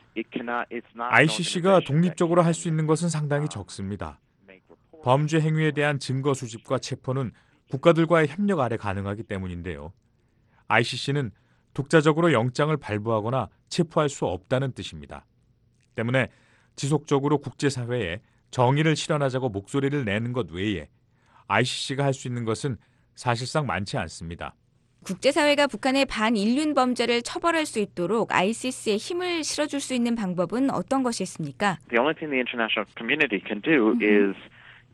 ICC가 독립적으로 할 수 있는 것은 상당히 적습니다. 범죄 행위에 대한 증거 수집과 체포는 국가들과의 협력 아래 가능하기 때문인데요. ICC는 독자적으로 영장을 발부하거나 체포할 수 없다는 뜻입니다. 때문에 지속적으로 국제사회에 정의를 실현하자고 목소리를 내는 것 외에 ICC가 할 수 있는 것은 사실상 많지 않습니다. 국제사회가 북한의 반인륜 범죄를 처벌할 수 있도록 ICC에 힘을 실어줄 수 있는 방법은 어떤 것이 있습니까? The only thing the international community can do is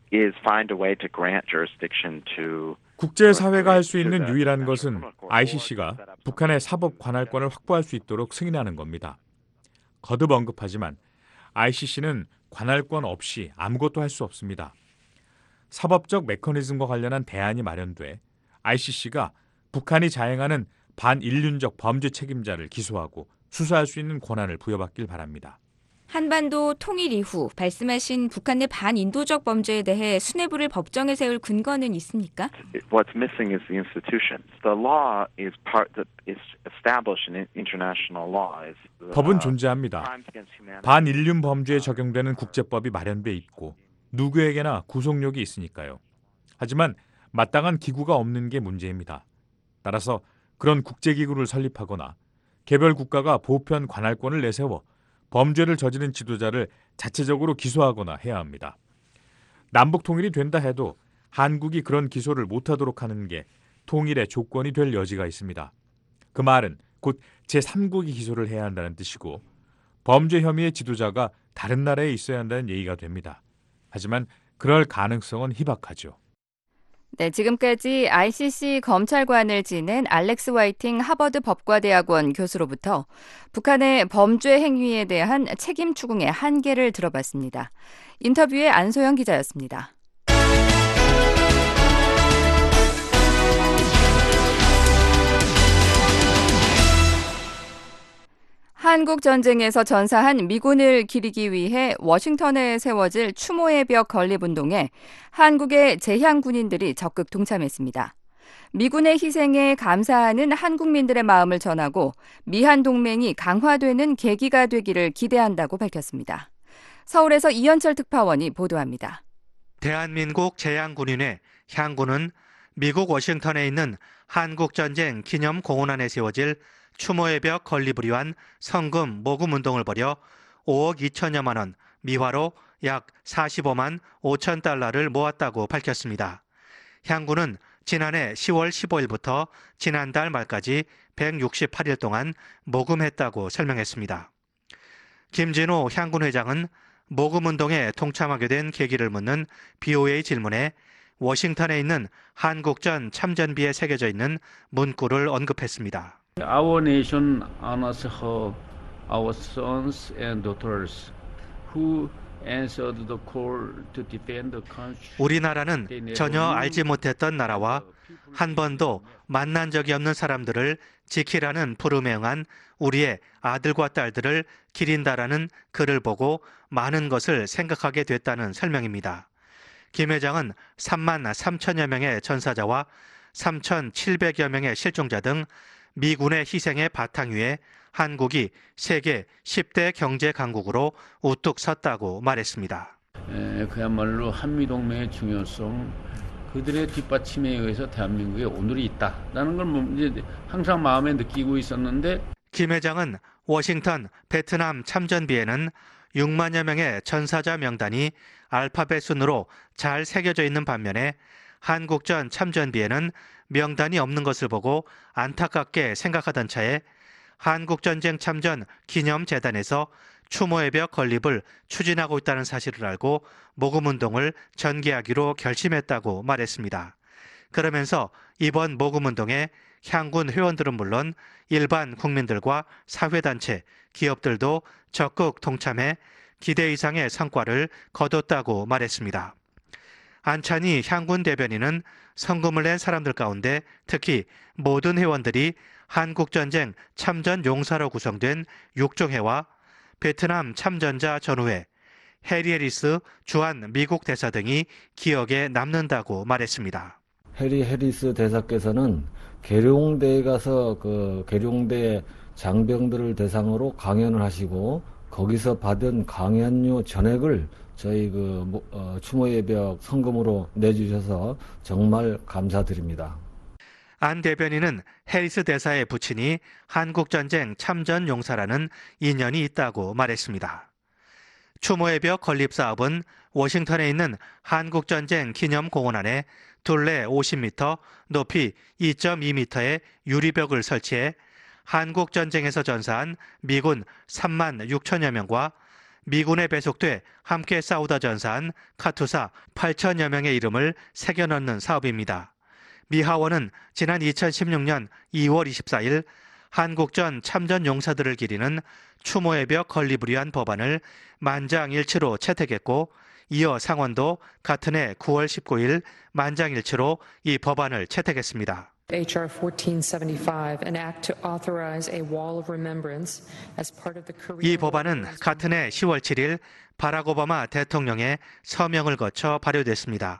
is find a way to grant jurisdiction to 국제사회가 할 수 있는 유일한 것은 ICC가 북한의 사법 관할권을 확보할 수 있도록 승인하는 겁니다. 거듭 언급하지만 ICC는 관할권 없이 아무것도 할 수 없습니다. 사법적 메커니즘과 관련한 대안이 마련돼 ICC가 북한이 자행하는 반인륜적 범죄 책임자를 기소하고 수사할 수 있는 권한을 부여받길 바랍니다. 한반도 통일 이후 말씀하신 북한 내 반인도적 범죄에 대해 수뇌부를 법정에 세울 근거는 있습니까? What's missing is the institutions. The law is part that is established in international law. 법은 존재합니다. 반인륜 범죄에 적용되는 국제법이 마련돼 있고 누구에게나 구속력이 있으니까요. 하지만 마땅한 기구가 없는 게 문제입니다. 따라서 그런 국제기구를 설립하거나 개별 국가가 보편 관할권을 내세워 범죄를 저지른 지도자를 자체적으로 기소하거나 해야 합니다. 남북 통일이 된다 해도 한국이 그런 기소를 못하도록 하는 게 통일의 조건이 될 여지가 있습니다. 그 말은 곧 제3국이 기소를 해야 한다는 뜻이고 범죄 혐의의 지도자가 다른 나라에 있어야 한다는 얘기가 됩니다. 하지만 그럴 가능성은 희박하죠. 네, 지금까지 ICC 검찰관을 지낸 알렉스 화이팅 하버드 법과대학원 교수로부터 북한의 범죄 행위에 대한 책임 추궁의 한계를 들어봤습니다. 인터뷰의 안소영 기자였습니다. 한국 전쟁에서 전사한 미군을 기리기 위해 워싱턴에 세워질 추모의 벽 건립운동에 한국의 재향 군인들이 적극 동참했습니다. 미군의 희생에 감사하는 한국민들의 마음을 전하고 미한 동맹이 강화되는 계기가 되기를 기대한다고 밝혔습니다. 서울에서 이현철 특파원이 보도합니다. 대한민국 재향군인회 향군은 미국 워싱턴에 있는 한국전쟁 기념공원안에 세워질 추모의 벽 건립을 위한 성금 모금 운동을 벌여 5억 2천여만 원, 미화로 약 45만 5천 달러를 모았다고 밝혔습니다. 향군은 지난해 10월 15일부터 지난달 말까지 168일 동안 모금했다고 설명했습니다. 김진호 향군 회장은 모금 운동에 동참하게 된 계기를 묻는 BOA 질문에 워싱턴에 있는 한국전 참전비에 새겨져 있는 문구를 언급했습니다. Our nation honors her, our sons and daughters who answered the call to defend the country. 우리나라는 전혀 알지 못했던 나라와 한 번도 만난 적이 없는 사람들을 지키라는 부름에 응한 우리의 아들과 딸들을 기린다라는 글을 보고 많은 것을 생각하게 됐다는 설명입니다. 김 회장은 3만 3천여 명의 전사자와 3,700여 명의 실종자 등 미군의 희생의 바탕 위에 한국이 세계 10대 경제 강국으로 우뚝 섰다고 말했습니다. 그야말로 한미동맹의 중요성, 그들의 뒷받침에 의해서 대한민국에 오늘이 있다라는 걸 이제 항상 마음에 느끼고 있었는데 김 회장은 워싱턴 베트남 참전비에는 6만여 명의 전사자 명단이 알파벳 순으로 잘 새겨져 있는 반면에 한국전 참전비에는 명단이 없는 것을 보고 안타깝게 생각하던 차에 한국전쟁 참전 기념재단에서 추모의 벽 건립을 추진하고 있다는 사실을 알고 모금운동을 전개하기로 결심했다고 말했습니다. 그러면서 이번 모금운동에 향군 회원들은 물론 일반 국민들과 사회단체, 기업들도 적극 동참해 기대 이상의 성과를 거뒀다고 말했습니다. 안찬희 향군 대변인은 성금을 낸 사람들 가운데 특히 모든 회원들이 한국전쟁 참전 용사로 구성된 육종회와 베트남 참전자 전우회, 해리 해리스 주한 미국 대사 등이 기억에 남는다고 말했습니다. 해리 해리스 대사께서는 계룡대에 가서 그 계룡대 장병들을 대상으로 강연을 하시고 거기서 받은 강연료 전액을 저희 추모의 벽 성금으로 내주셔서 정말 감사드립니다. 안 대변인은 해리스 대사의 부친이 한국전쟁 참전 용사라는 인연이 있다고 말했습니다. 추모의 벽 건립 사업은 워싱턴에 있는 한국전쟁 기념공원 안에 둘레 50m, 높이 2.2m의 유리벽을 설치해 한국전쟁에서 전사한 미군 3만 6천여 명과 미군에 배속돼 함께 싸우다 전사한 카투사 8천여 명의 이름을 새겨 넣는 사업입니다. 미 하원은 지난 2016년 2월 24일 한국전 참전 용사들을 기리는 추모의 벽 건립을 법안을 만장일치로 채택했고, 이어 상원도 같은 해 9월 19일 만장일치로 이 법안을 채택했습니다. HR 1475, an act to authorize a wall of remembrance as part of the Korean 이 법안은 같은 해 10월 7일 바락 오바마 대통령의 서명을 거쳐 발효됐습니다.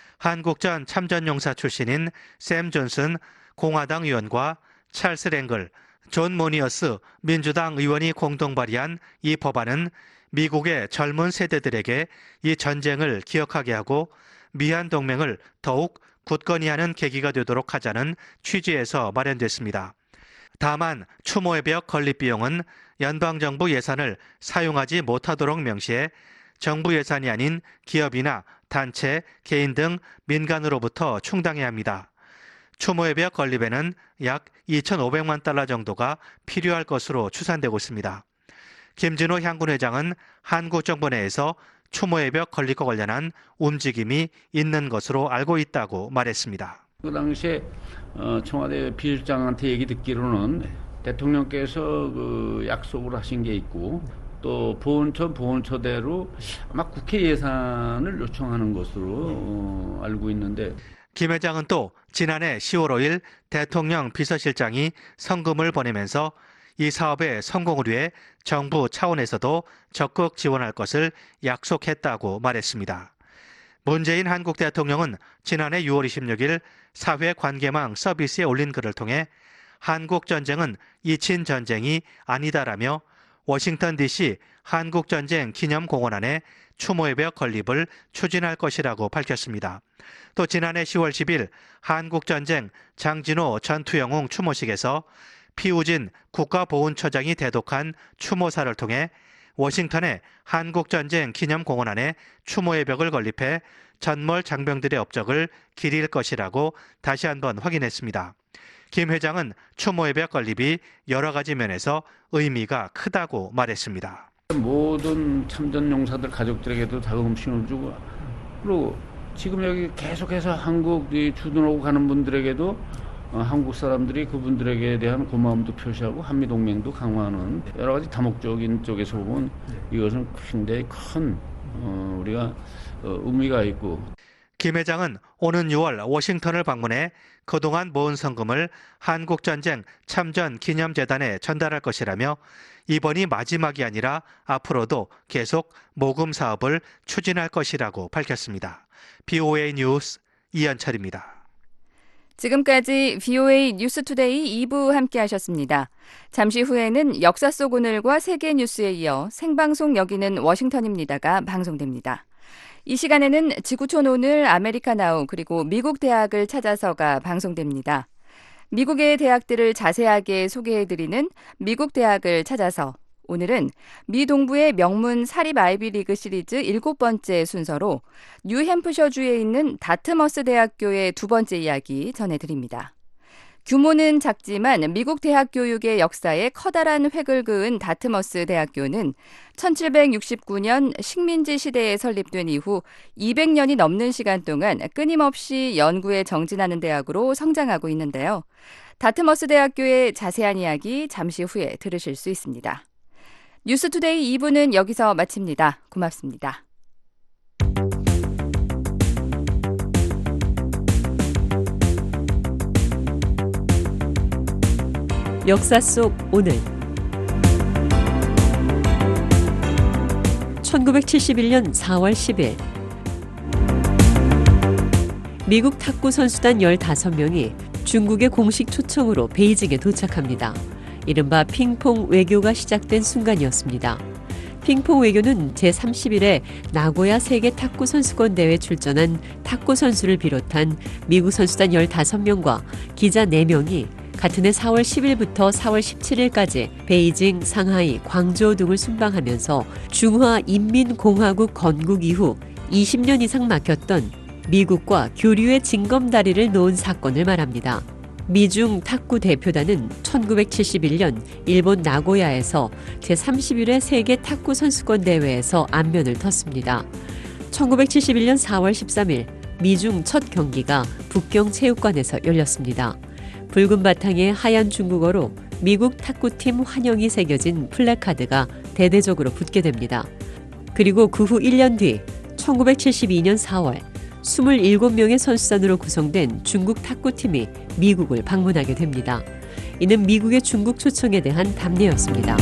한국전 참전용사 출신인 샘 존슨 공화당 의원과 찰스 랭글, 존 모니어스 민주당 의원이 공동 발의한 이 법안은 미국의 젊은 세대들에게 이 전쟁을 기억하게 하고 미한 동맹을 더욱 굳건히 하는 계기가 되도록 하자는 취지에서 마련됐습니다. 다만 추모의 벽 건립 비용은 연방정부 예산을 사용하지 못하도록 명시해 정부 예산이 아닌 기업이나 단체, 개인 등 민간으로부터 충당해야 합니다. 추모의 벽 건립에는 약 2,500만 달러 정도가 필요할 것으로 추산되고 있습니다. 김진호 향군 회장은 한국 정부 내에서 추모의 벽 건립과 관련한 움직임이 있는 것으로 알고 있다고 말했습니다. 그 당시에 청와대 비서실장한테 얘기 듣기로는 대통령께서 그 약속을 하신 게 있고 또 보훈처대로 아마 국회 예산을 요청하는 것으로 알고 있는데, 김 회장은 또 지난해 10월 5일 대통령 비서실장이 성금을 보내면서 이 사업의 성공을 위해 정부 차원에서도 적극 지원할 것을 약속했다고 말했습니다. 문재인 한국 대통령은 지난해 6월 26일 사회관계망 서비스에 올린 글을 통해 한국전쟁은 잊힌 전쟁이 아니다라며 워싱턴 DC 한국전쟁 기념공원 안에 추모의 벽 건립을 추진할 것이라고 밝혔습니다. 또 지난해 10월 10일 한국전쟁 장진호 전투영웅 추모식에서 피우진 국가보훈처장이 대독한 추모사를 통해 워싱턴의 한국전쟁 기념공원 안에 추모의 벽을 건립해 전몰 장병들의 업적을 기릴 것이라고 다시 한번 확인했습니다. 김 회장은 추모의 벽 건립이 여러 가지 면에서 의미가 크다고 말했습니다. 모든 참전 용사들 가족들에게도 다금신을 주고, 그리고 지금 여기 계속해서 한국 주둔하고 가는 분들에게도 한국 사람들이 그분들에게 대한 고마움도 표시하고 한미동맹도 강화하는 여러 가지 다목적인 쪽에서 보면 이것은 굉장히 큰 우리가 의미가 있고. 김 회장은 오는 6월 워싱턴을 방문해 그동안 모은 성금을 한국전쟁 참전 기념재단에 전달할 것이라며 이번이 마지막이 아니라 앞으로도 계속 모금 사업을 추진할 것이라고 밝혔습니다. BOA 뉴스 이현철입니다. 지금까지 BOA 뉴스투데이 2부 함께 하셨습니다. 잠시 후에는 역사 속 오늘과 세계 뉴스에 이어 생방송 여기는 워싱턴입니다가 방송됩니다. 이 시간에는 지구촌 오늘, 아메리카 나우, 그리고 미국 대학을 찾아서가 방송됩니다. 미국의 대학들을 자세하게 소개해드리는 미국 대학을 찾아서, 오늘은 미 동부의 명문 사립 아이비리그 시리즈 7번째 순서로 뉴햄프셔주에 있는 다트머스 대학교의 두 번째 이야기 전해드립니다. 규모는 작지만 미국 대학 교육의 역사에 커다란 획을 그은 다트머스 대학교는 1769년 식민지 시대에 설립된 이후 200년이 넘는 시간 동안 끊임없이 연구에 정진하는 대학으로 성장하고 있는데요. 다트머스 대학교의 자세한 이야기 잠시 후에 들으실 수 있습니다. 뉴스투데이 2부는 여기서 마칩니다. 고맙습니다. 역사 속 오늘 1971년 4월 10일 미국 탁구 선수단 15명이 중국의 공식 초청으로 베이징에 도착합니다. 이른바 핑퐁 외교가 시작된 순간이었습니다. 핑퐁 외교는 제31회 나고야 세계 탁구 선수권 대회 출전한 탁구 선수를 비롯한 미국 선수단 15명과 기자 4명이 같은 해 4월 10일부터 4월 17일까지 베이징, 상하이, 광저우 등을 순방하면서 중화인민공화국 건국 이후 20년 이상 막혔던 미국과 교류의 징검다리를 놓은 사건을 말합니다. 미중 탁구 대표단은 1971년 일본 나고야에서 제31회 세계 탁구 선수권 대회에서 안면을 텄습니다. 1971년 4월 13일 미중 첫 경기가 북경 체육관에서 열렸습니다. 붉은 바탕에 하얀 중국어로 미국 탁구팀 환영이 새겨진 플래카드가 대대적으로 붙게 됩니다. 그리고 그 후 1년 뒤 1972년 4월 27명의 선수단으로 구성된 중국 탁구팀이 미국을 방문하게 됩니다. 이는 미국의 중국 초청에 대한 답례였습니다.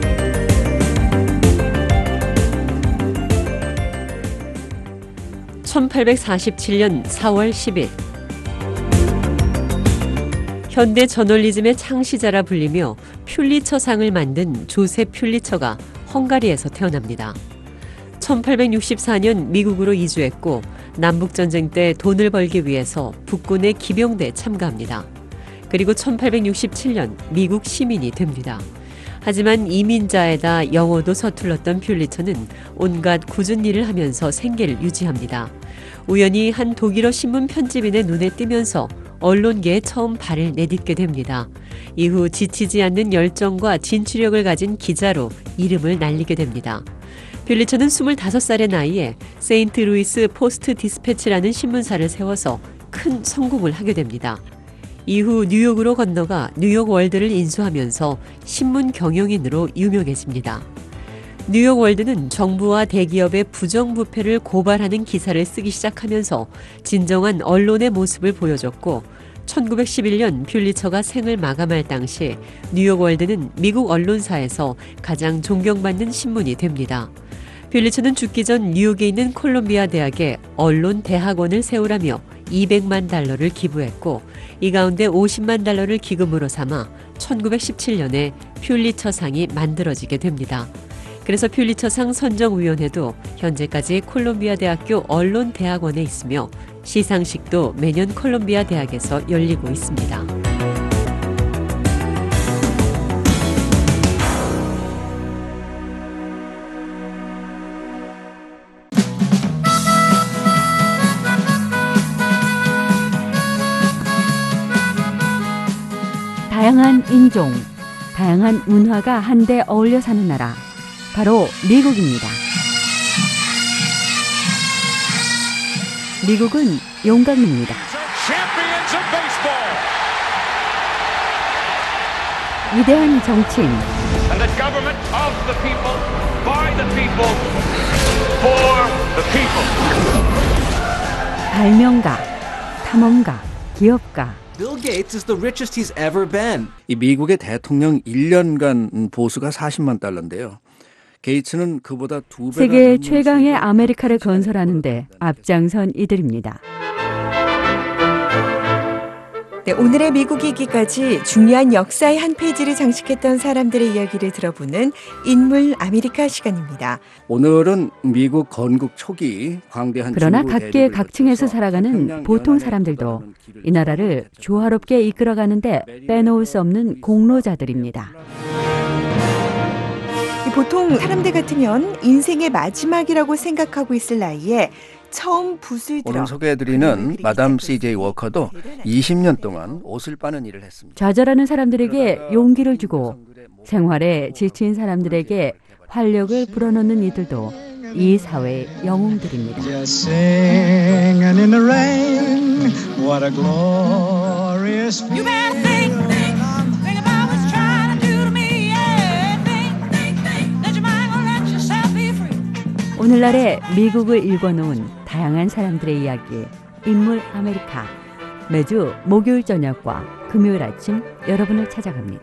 (1847년 4월 10일) 현대 저널리즘의 창시자라 불리며 퓰리처상을 만든 조셉 퓰리처가 헝가리에서 태어납니다. 1864년 미국으로 이주했고 남북전쟁 때 돈을 벌기 위해서 북군의 기병대에 참가합니다. 그리고 1867년 미국 시민이 됩니다. 하지만 이민자에다 영어도 서툴렀던 퓰리처는 온갖 굳은 일을 하면서 생계를 유지합니다. 우연히 한 독일어 신문 편집인의 눈에 띄면서 언론계에 처음 발을 내딛게 됩니다. 이후 지치지 않는 열정과 진취력을 가진 기자로 이름을 날리게 됩니다. 퓰리처는 25살의 나이에 세인트루이스 포스트 디스패치라는 신문사를 세워서 큰 성공을 하게 됩니다. 이후 뉴욕으로 건너가 뉴욕 월드를 인수하면서 신문 경영인으로 유명해집니다. 뉴욕 월드는 정부와 대기업의 부정부패를 고발하는 기사를 쓰기 시작하면서 진정한 언론의 모습을 보여줬고 1911년 퓰리처가 생을 마감할 당시 뉴욕 월드는 미국 언론사에서 가장 존경받는 신문이 됩니다. 퓰리처는 죽기 전 뉴욕에 있는 콜롬비아 대학에 언론 대학원을 세우라며 $200만 기부했고 이 가운데 $50만 기금으로 삼아 1917년에 퓰리처상이 만들어지게 됩니다. 그래서 퓰리처상 선정위원회도 현재까지 콜롬비아 대학교 언론대학원에 있으며 시상식도 매년 콜롬비아 대학에서 열리고 있습니다. 다양한 인종, 다양한 문화가 한데 어울려 사는 나라, 바로 미국입니다. 미국은 용광로입니다. 위대한 정치인, 발명가, 탐험가, 기업가, Bill Gates is the richest he's ever been. 이 미국의 대통령 1년간 보수가 $400만 게이츠는 그보다 2배나 세계 최강의 아메리카를 건설하는데 앞장선 이들입니다. 네, 오늘의 미국이기까지 중요한 역사의 한 페이지를 장식했던 사람들의 이야기를 들어보는 인물 아메리카 시간입니다. 오늘은 미국 건국 초기 광대한 그러나 각계 각층에서 살아가는 보통 사람들도 이 나라를 조화롭게 이끌어가는데 빼놓을 수 없는 공로자들입니다. 보통 사람들 같으면 인생의 마지막이라고 생각하고 있을 나이에 처음 붓을 들어 오늘 소개해드리는 마담 C.J. 워커도 20년 동안 옷을 빠는 일을 했습니다. 좌절하는 사람들에게 용기를 주고 생활에 지친 사람들에게 활력을 불어넣는 이들도 이 사회의 영웅들입니다. 오늘날의 미국을 읽어놓은 다양한 사람들의 이야기, 인물 아메리카. 매주 목요일 저녁과 금요일 아침 여러분을 찾아갑니다.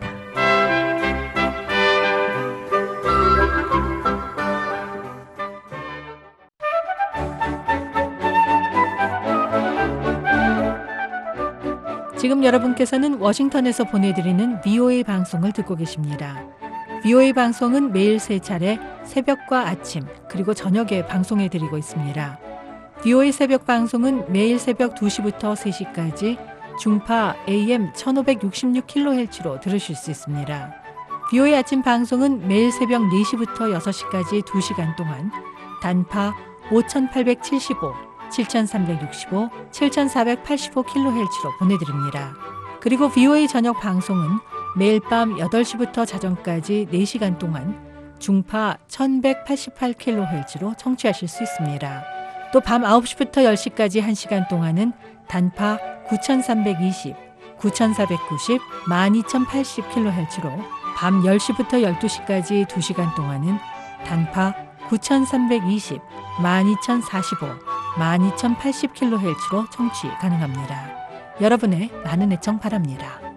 지금 여러분께서는 워싱턴에서 보내드리는 VOA 방송을 듣고 계십니다. VOA 방송은 매일 3차례 새벽과 아침 그리고 저녁에 방송해드리고 있습니다. VOA 새벽 방송은 매일 새벽 2시부터 3시까지 중파 AM 1566kHz로 들으실 수 있습니다. VOA 아침 방송은 매일 새벽 4시부터 6시까지 2시간 동안 단파 5875, 7365, 7485kHz로 보내드립니다. 그리고 VOA 저녁 방송은 매일 밤 8시부터 자정까지 4시간 동안 중파 1188kHz로 청취하실 수 있습니다. 또 밤 9시부터 10시까지 1시간 동안은 단파 9320, 9490, 12080kHz로 밤 10시부터 12시까지 2시간 동안은 단파 9320, 12045, 12080kHz로 청취 가능합니다. 여러분의 많은 애청 바랍니다.